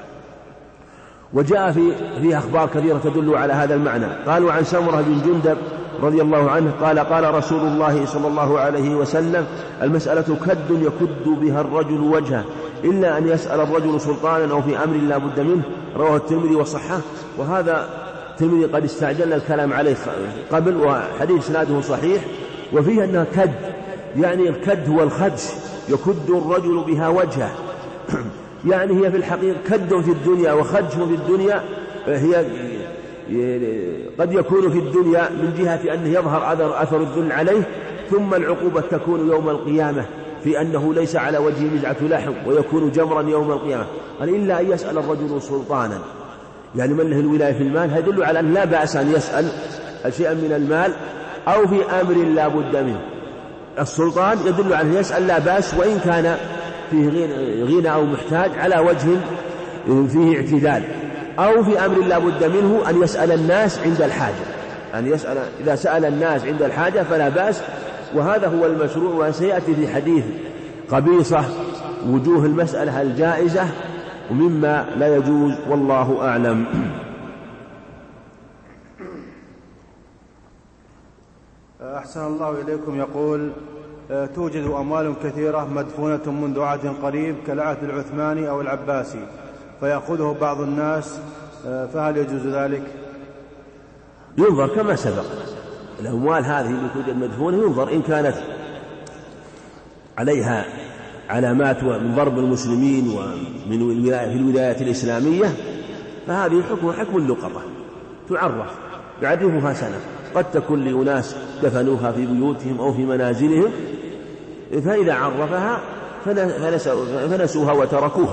[SPEAKER 3] وجاء في فيه أخبار كثيرة تدل على هذا المعنى. قالوا عن سمرة بن جندب رضي الله عنه قال قال رسول الله صلى الله عليه وسلم المسألة كد يكد بها الرجل وجهه إلا أن يسأل الرجل سلطانا أو في أمر لا بد منه، رواه الترمذي وصححه. وهذا الترمذي قد استعجلنا الكلام عليه قبل، وحديث سناده صحيح. وفيه أنها كد، يعني الكد هو الخدش، يكد الرجل بها وجهه يعني هي في الحقيقة كد في الدنيا وخدش في الدنيا، هي قد يكون في الدنيا من جهة أنه يظهر أثر الذل عليه، ثم العقوبة تكون يوم القيامة في أنه ليس على وجه مزعة لحم ويكون جمرا يوم القيامة. قال إلا أن يسأل الرجل سلطانا، يعني من له الولاية في المال يدل على أن لا بأس أن يسأل شيئا من المال أو في أمر لا بد منه. السلطان يدل على أن يسأل لا بأس وإن كان فيه غنى أو محتاج على وجه فيه اعتدال، أو في أمر لا بد منه أن يسأل الناس عند الحاجة، أن يسأل إذا سأل الناس عند الحاجة فلا بأس، وهذا هو المشروع. وسيأتي في حديث قبيصة وجوه المسألة الجائزة ومما لا يجوز، والله أعلم.
[SPEAKER 2] أحسن الله إليكم. يقول توجد أموال كثيرة مدفونة منذ عهد قريب كالعهد العثماني أو العباسي فيأخذه بعض الناس، فهل يجوز ذلك؟
[SPEAKER 3] ينظر كما سبق، الأموال هذه اللي توجد مدفونة ينظر إن كانت عليها علامات من ضرب المسلمين ومن الولاية في الولايات الإسلامية فهذه حكم حكم اللقطة تعرف يعرفها سنة، قد تكون لأناس دفنوها في بيوتهم أو في منازلهم، فإذا عرفها فنسوها وتركوها،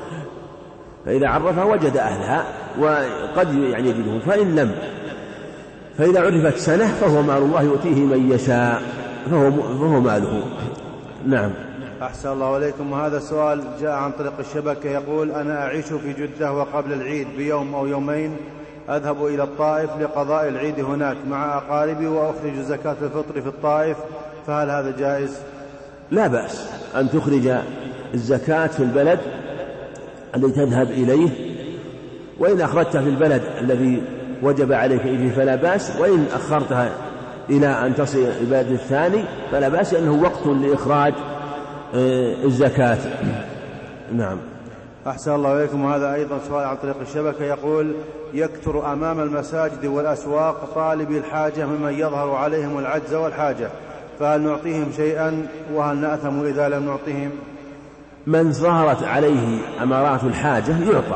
[SPEAKER 3] فإذا عرفها وجد أهلها وقد يعني يجدهم، فإن لم فإذا عرفت سنة فهو مال الله يؤتيه من يشاء فهو, فهو ماله. نعم.
[SPEAKER 2] أحسن الله عليكم. وهذا السؤال جاء عن طريق الشبكة. يقول أنا أعيش في جدة وقبل العيد بيوم أو يومين أذهب إلى الطائف لقضاء العيد هناك مع أقاربي وأخرج زكاة الفطر في الطائف، فهل هذا جائز؟
[SPEAKER 3] لا بأس أن تخرج الزكاة في البلد الذي تذهب إليه، وإن أخرجتها في البلد الذي وجب عليك فيه فلا بأس، وإن أخرتها إلى أن تصل البلد الثاني فلا بأس، لأنه وقت لإخراج الزكاة. نعم.
[SPEAKER 2] أحسن الله إليكم. وهذا أيضا سؤال عن طريق الشبكة. يقول يكثر أمام المساجد والأسواق طالبي الحاجة ممن يظهر عليهم العجز والحاجة، فهل نعطيهم شيئا وهل نأثم إذا لم نعطيهم؟
[SPEAKER 3] من ظهرت عليه أمارات الحاجة يعطى،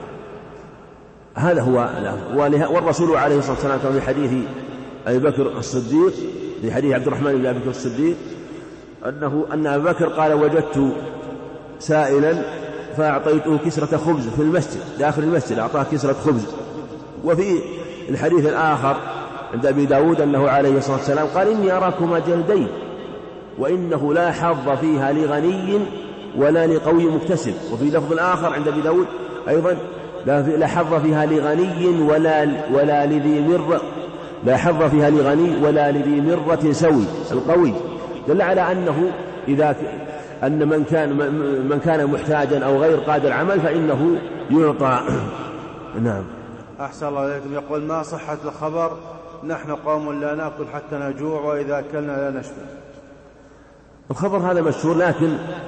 [SPEAKER 3] هذا هو. والرسول عليه الصلاة والسلام كان في حديث أبي بكر الصديق في حديث عبد الرحمن بن أبي بكر الصديق أنه أن أبي بكر قال وجدت سائلا فأعطيته كسرة خبز في المسجد داخل المسجد، أعطاه كسرة خبز. وفي الحديث الآخر عند أبي داود أنه عليه الصلاة والسلام قال إني أراكما جلدين وإنه لا حظ فيها لغني ولا لقوي مكتسب. وفي لفظ الآخر عند أبي داود أيضا لا حظ فيها لغني ولا ولا لذي مر لا حظ فيها لغني ولا لذي مرة سوي القوي، دل على أنه إذا أن من كان من كان محتاجا أو غير قادر عمل فإنه يعطى. نعم.
[SPEAKER 2] أحسن الله إليكم. يقول ما صحة الخبر نحن قوم لا نأكل حتى نجوع وإذا أكلنا لا نشبع؟
[SPEAKER 3] الخبر هذا مشهور، لكن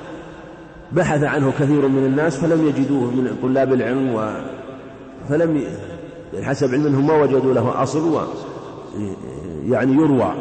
[SPEAKER 3] بحث عنه كثير من الناس فلم يجدوه من طلاب العلم، و فلم حسب علمهم ما وجدوا له أصل و يعني يروى،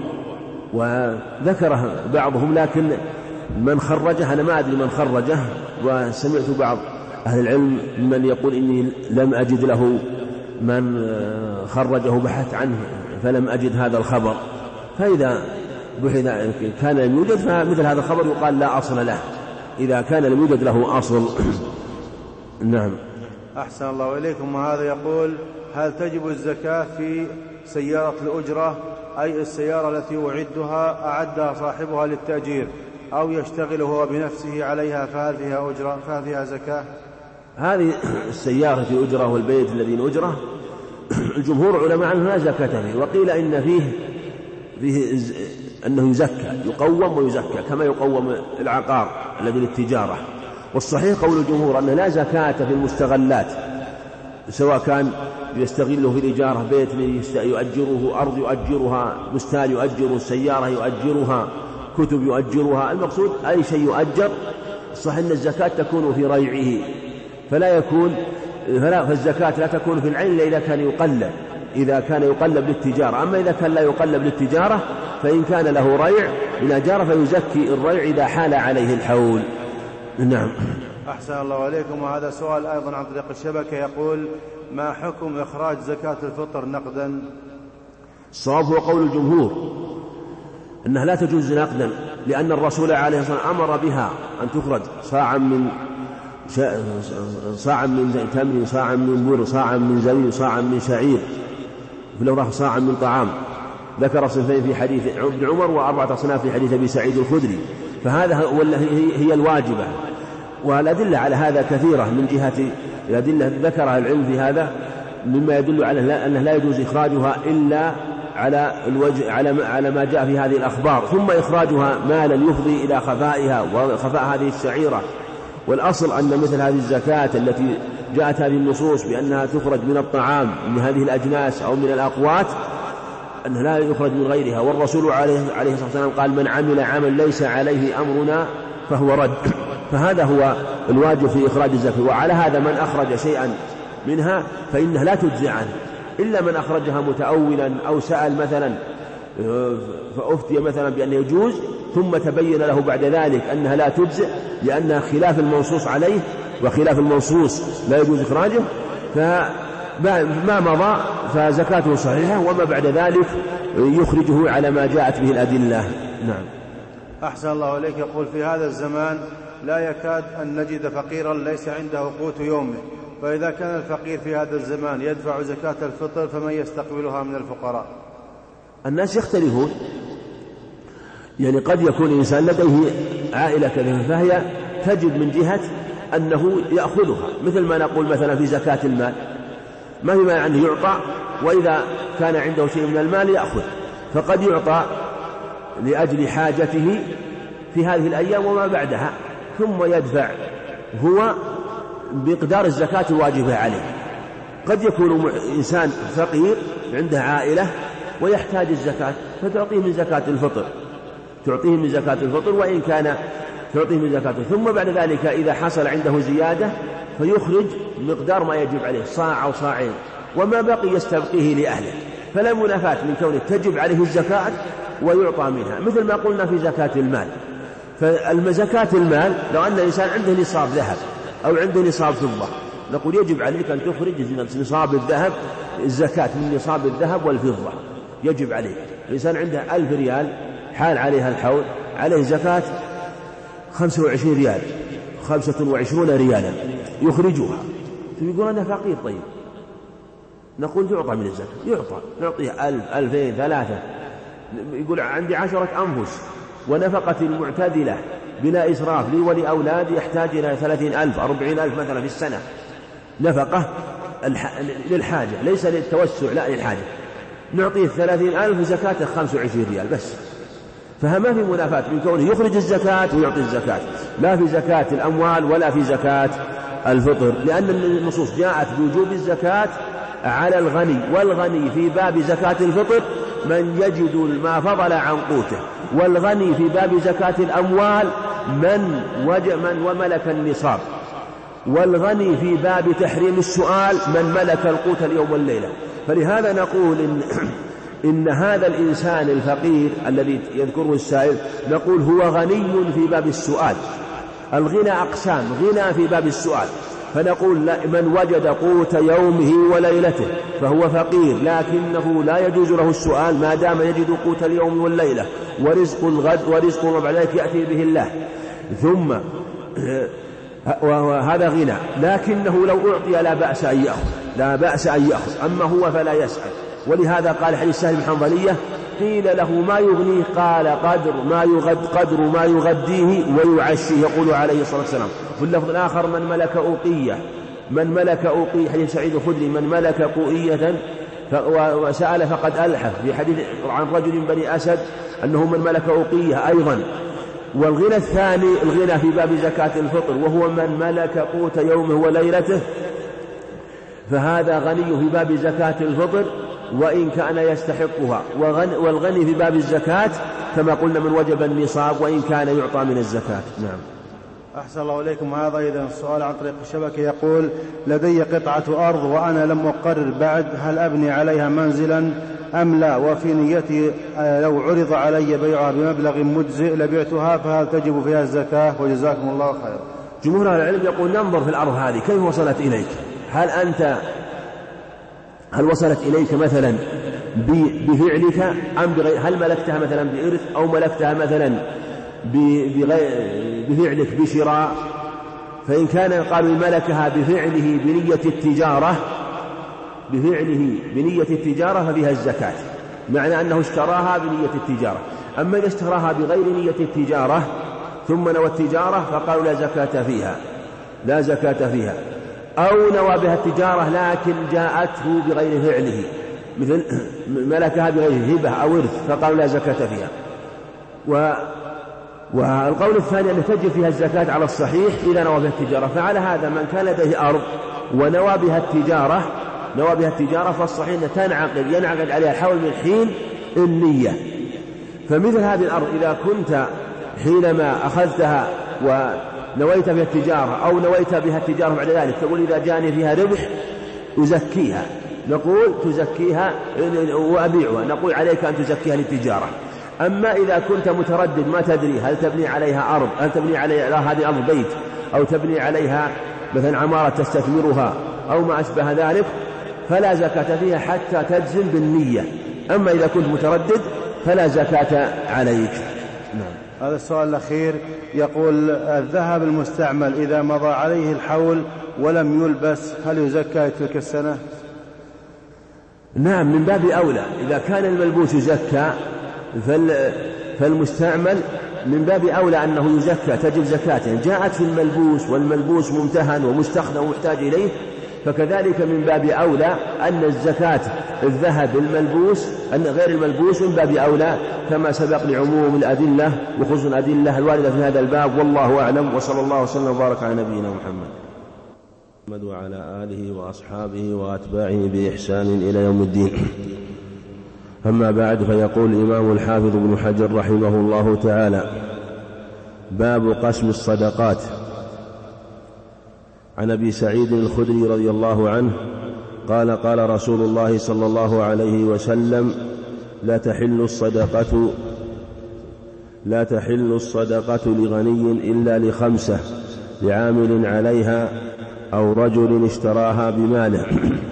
[SPEAKER 3] وذكره بعضهم لكن من خرجه أنا ما أدري من خرجه، وسمعت بعض أهل العلم من يقول إني لم أجد له من خرجه بحث عنه فلم أجد هذا الخبر. فإذا بحث كان لم يوجد فمثل هذا الخبر يقال لا أصل له إذا كان لم يوجد له أصل. نعم.
[SPEAKER 2] أحسن الله إليكم. وهذا يقول هل تجب الزكاة في سيارة الأجرة، أي السيارة التي أعدها أعدها صاحبها للتأجير أو يشتغل هو بنفسه عليها، فهل فيها أجرة فهل فيها زكاة؟
[SPEAKER 3] هذه السيارة في أجرة والبيت الذي أجرة الجمهور علماء عنه لا زكاة فيه، وقيل إن فيه, فيه أنه يزكى يقوم ويزكى كما يقوم العقار الذي للتجارة. والصحيح قول الجمهور أن لا زكاة في المستغلات، سواء كان يستغله في الإجارة، بيت يؤجره، أرض يؤجرها، بستان يؤجره، سيارة يؤجرها، كتب يؤجرها، المقصود أي شيء يؤجر صح أن الزكاة تكون في ريعه، فلا يكون فلا فالزكاة لا تكون في العين إلا إذا كان يقلب إذا كان يقلب للتجارة. أما إذا كان لا يقلب للتجارة فإن كان له ريع إلى جارة فيزكي الريع إذا حال عليه الحول. نعم.
[SPEAKER 2] أحسن الله عليكم. وهذا سؤال أيضا عن طريق الشبكة. يقول ما حكم إخراج زكاة الفطر نقدا؟
[SPEAKER 3] الصواب هو قول الجمهور أنها لا تجوز نقدا، لأن الرسول عليه الصلاة والسلام أمر بها أن تخرج صاعا من صاعا من تمر، صاعا من بر، صاعا من زبيب، صاعا من شعير، في الأوراق صاعا من طعام. ذكر صنفين في حديث ابن عمر وأربعة أصناف في حديث أبي سعيد الخدري، فهذا هي الواجبة. والأدلة على هذا كثيرة من جهة الأدلة ذكرها العلم في هذا، مما يدل على أنه لا يجوز إخراجها إلا على الوجه على على ما جاء في هذه الأخبار، ثم إخراجها مالا يفضي إلى خفائها وخفاء هذه الشعيرة. والأصل أن مثل هذه الزكاة التي جاءت هذه النصوص بأنها تخرج من الطعام من هذه الأجناس أو من الأقوات أنها لا يخرج من غيرها. والرسول عليه الصلاة والسلام قال: من عمل عمل ليس عليه أمرنا فهو رد. فهذا هو الواجب في إخراج الزكاة. وعلى هذا من أخرج شيئا منها فإنه لا تجزي عنه إلا من أخرجها متأولا أو سأل مثلا فأفتي مثلا بأنه يجوز، ثم تبين له بعد ذلك أنها لا تجزئ لأنها خلاف المنصوص عليه، وخلاف المنصوص لا يجوز إخراجه، فما مضى فزكاته صحيحة، وما بعد ذلك يخرجه على ما جاءت به الأدلة. نعم.
[SPEAKER 2] أحسن الله إليك. يقول: في هذا الزمان لا يكاد أن نجد فقيرا ليس عنده قوت يومه، فإذا كان الفقير في هذا الزمان يدفع زكاة الفطر فمن يستقبلها من الفقراء؟
[SPEAKER 3] الناس يختلفون، يعني قد يكون الإنسان لديه عائلة كذا فهي تجد من جهة أنه يأخذها، مثل ما نقول مثلا في زكاة المال ما هي مانع أنه يعطى، وإذا كان عنده شيء من المال يأخذ، فقد يعطى لأجل حاجته في هذه الأيام وما بعدها، ثم يدفع هو بمقدار الزكاة الواجبة عليه. قد يكون إنسان فقير عنده عائلة ويحتاج الزكاة فتعطيه من زكاة الفطر، تعطيه من زكاة الفطر وإن كان تعطيه من زكاة، ثم بعد ذلك إذا حصل عنده زيادة فيخرج مقدار ما يجب عليه، صاع أو صاعين، وما بقي يستبقيه لأهله. فلا منافاة من كونه تجب عليه الزكاة ويعطى منها، مثل ما قلنا في زكاة المال. فالزكاة المال لو أن الإنسان عنده نصاب ذهب أو عنده نصاب فضة نقول يجب عليك أن تخرج نصاب الذهب، الزكاة من نصاب الذهب والفضة يجب عليك. الإنسان عنده ألف ريال حال عليها الحول، عليه زكاة خمسة وعشرين ريال، خمسة وعشرون ريالا يخرجها. يقول أنا فقير، طيب نقول تعطى من الزكاة، يعطى، نعطيه ألف، ألفين، ثلاثة. يقول عندي عشرة أنفس ونفقة المعتدلة بلا إسراف لي ولأولادي يحتاج إلى ثلاثين ألف أربعين ألف مثلا في السنة، نفقة للحاجة ليس للتوسع، لا للحاجة، نعطيه ثلاثين ألف زكاة خمسة وعشرين ريال بس. فما في منافاة من كونه يخرج الزكاة ويعطي الزكاة، لا في زكاة الأموال ولا في زكاة الفطر، لأن النصوص جاءت بوجوب الزكاة على الغني، والغني في باب زكاة الفطر من يجد ما فضل عن قوته، والغني في باب زكاة الأموال من وجد من وملك النصاب، والغني في باب تحريم السؤال من ملك القوت اليوم والليلة. فلهذا نقول إن, إن هذا الإنسان الفقير الذي يذكره السائل نقول هو غني في باب السؤال. الغنى أقسام، غنى في باب السؤال، فنقول من وجد قوت يومه وليلته فهو فقير، لكنه لا يجوز له السؤال ما دام يجد قوت اليوم والليلة، ورزق الغد ورزق ما بعد ذلك يأتي به الله، ثم وهذا غنى، لكنه لو أعطي لا بأس أن يأخذ، لا بأس أن يأخذ، أما هو فلا يسأل. ولهذا قال حديث سهل بن حنظلية قيل له ما يغنيه؟ قال قدر ما يغد قدر ما يغديه ويعشيه، يقول عليه الصلاة والسلام. في اللفظ الآخر من ملك أوقية، من ملك أوقية، حديث سعيد الخدري من ملك قوئية وسأل فقد ألحف، في حديث عن رجل بني أسد أنه من ملك أوقية أيضا. والغنى الثاني الغنى في باب زكاة الفطر، وهو من ملك قوت يومه وليلته، فهذا غني في باب زكاة الفطر وإن كان يستحقها، والغني في باب الزكاة كما قلنا من وجب النصاب وإن كان يعطى من الزكاة. نعم.
[SPEAKER 2] أحسن الله إليكم. هذا إذا السؤال عن طريق الشبكة يقول لدي قطعة أرض وأنا لم أقرر بعد هل أبني عليها منزلا أم لا، وفي نيتي لو عرض علي بيعها بمبلغ مجزئ لبعتها، فهل تجب فيها الزكاة؟ وجزاكم الله خيرا.
[SPEAKER 3] جمهور أهل العلم يقول ننظر في الأرض هذه كيف وصلت إليك، هل أنت هل وصلت إليك مثلا بفعلك أم بغير، هل ملكتها مثلا بإرث أو ملكتها مثلا بفعلك بشراء فإن كان قالوا ملكها بفعله بنية التجارة بفعله بنية التجارة ففيها الزكاة، معنى أنه اشتراها بنية التجارة. أما إذا اشتراها بغير نية التجارة ثم نوى التجارة فقالوا لا زكاة فيها لا زكاة فيها. أو نوى بها التجارة لكن جاءته بغير فعله، مثل ملكها بغير هبة أو ورث فقالوا لا زكاة فيها. و والقول الثاني أن تجب فيها الزكاة على الصحيح إذا نوى بها التجارة. فعلى هذا من كان لديه أرض ونوى بها التجارة نوى بها التجارة فالصحيح أن تنعقد ينعقد عليها الحول من حين النية. فمثل هذه الأرض إذا كنت حينما أخذتها ونويت بها التجارة أو نويت بها التجارة بعد ذلك تقول إذا جاني فيها ربح أزكيها، نقول تزكيها وأبيعها، نقول عليك أن تزكيها للتجارة. أما إذا كنت متردد ما تدري هل تبني عليها أرض هل تبني عليها هذه أرض بيت أو تبني عليها مثلا عمارة تستثمرها أو ما أشبه ذلك فلا زكاة فيها حتى تجزم بالنية. أما إذا كنت متردد فلا زكاة عليك.
[SPEAKER 2] نعم. هذا السؤال الأخير يقول الذهب المستعمل إذا مضى عليه الحول ولم يلبس هل يزكى تلك السنة؟
[SPEAKER 3] نعم، من باب أولى إذا كان الملبوس يزكى فالمستعمل من باب أولى أنه يزكى تجب زكاته. جاءت في الملبوس والملبوس ممتهن ومستخدم ومحتاج إليه فكذلك من باب أولى أن الزكاة الذهب الملبوس أن غير الملبوس من باب أولى كما سبق لعموم الأدلة وخصوص الأدلة الواردة في هذا الباب. والله أعلم، وصلى الله وسلم وبارك على نبينا محمد محمد وعلى آله وأصحابه وأتباعه بإحسان إلى يوم الدين. أما بعد، فيقول الإمام الحافظ ابن حجر رحمه الله تعالى: باب قسم الصدقات. عن أبي سعيد الخدري رضي الله عنه قال: قال رسول الله صلى الله عليه وسلم: لا تحل الصدقة لا تحل الصدقة لغني إلا لخمسة: لعامل عليها، أو رجل اشتراها بماله،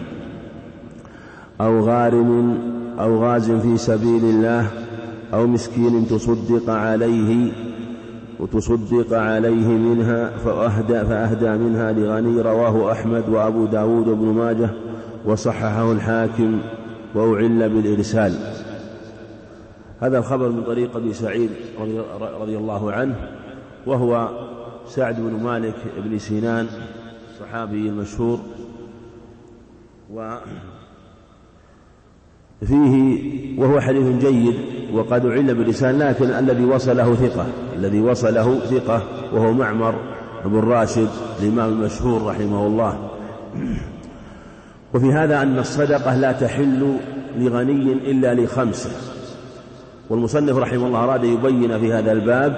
[SPEAKER 3] أو غارم أو غاز في سبيل الله، أو مسكين تصدق عليه وتصدق عليه منها فأهدى, فأهدى منها لغني. رواه أحمد وأبو داود وابن ماجه وصححه الحاكم وأعل بالإرسال. هذا الخبر من طريق أبي سعيد رضي الله عنه، وهو سعد بن مالك بن سنان الصحابي المشهور، وفيه وهو حديث جيد وقد أعل بالإرسال، لكن الذي وصله ثقة الذي وصله ثقة وهو معمر بن راشد الإمام المشهور رحمه الله. وفي هذا أن الصدقة لا تحل لغني إلا لخمسة. والمصنف رحمه الله أراد يبين في هذا الباب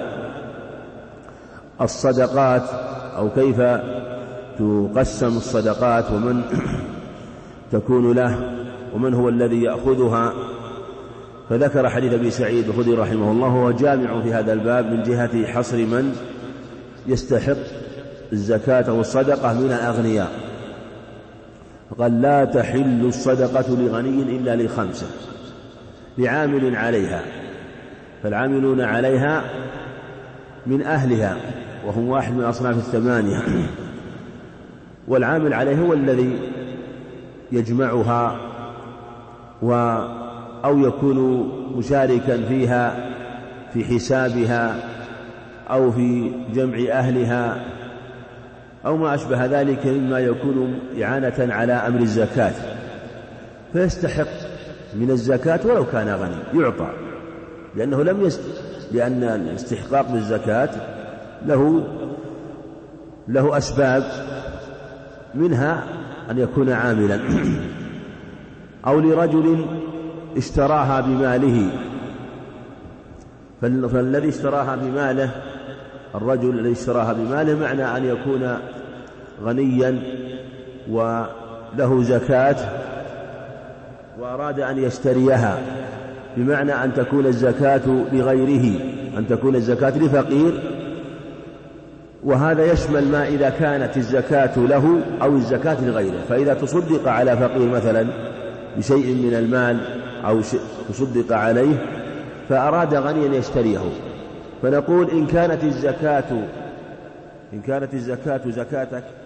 [SPEAKER 3] الصدقات أو كيف تقسم الصدقات ومن تكون له ومن هو الذي يأخذها. فذكر حديث أبي سعيد الخدري رحمه الله، وهو جامع في هذا الباب من جهة حصر من يستحق الزكاة والصدقة من الأغنياء. فقال: لا تحل الصدقة لغني إلا لخمسة: لعامل عليها، فالعاملون عليها من أهلها وهم واحد من أصناف الثمانية، والعامل عليه هو الذي يجمعها و أو يكون مشاركا فيها في حسابها أو في جمع أهلها أو ما أشبه ذلك مما يكون إعانة على أمر الزكاة، فيستحق من الزكاة ولو كان غني يعطى، لأنه لم يست... لأن الاستحقاق بالزكاة له له أسباب، منها أن يكون عاملا، أو لرجل اشتراها بماله، فالذي اشتراها بماله الرجل الذي اشتراها بماله معنى أن يكون غنيا وله زكاة وأراد أن يشتريها، بمعنى أن تكون الزكاة لغيره، أن تكون الزكاة لفقير، وهذا يشمل ما إذا كانت الزكاة له أو الزكاة لغيره. فإذا تصدق على فقير مثلا بشيء من المال أو تصدق عليه فأراد غنيا يشتريه، فنقول إن كانت الزكاة إن كانت الزكاة زكاتك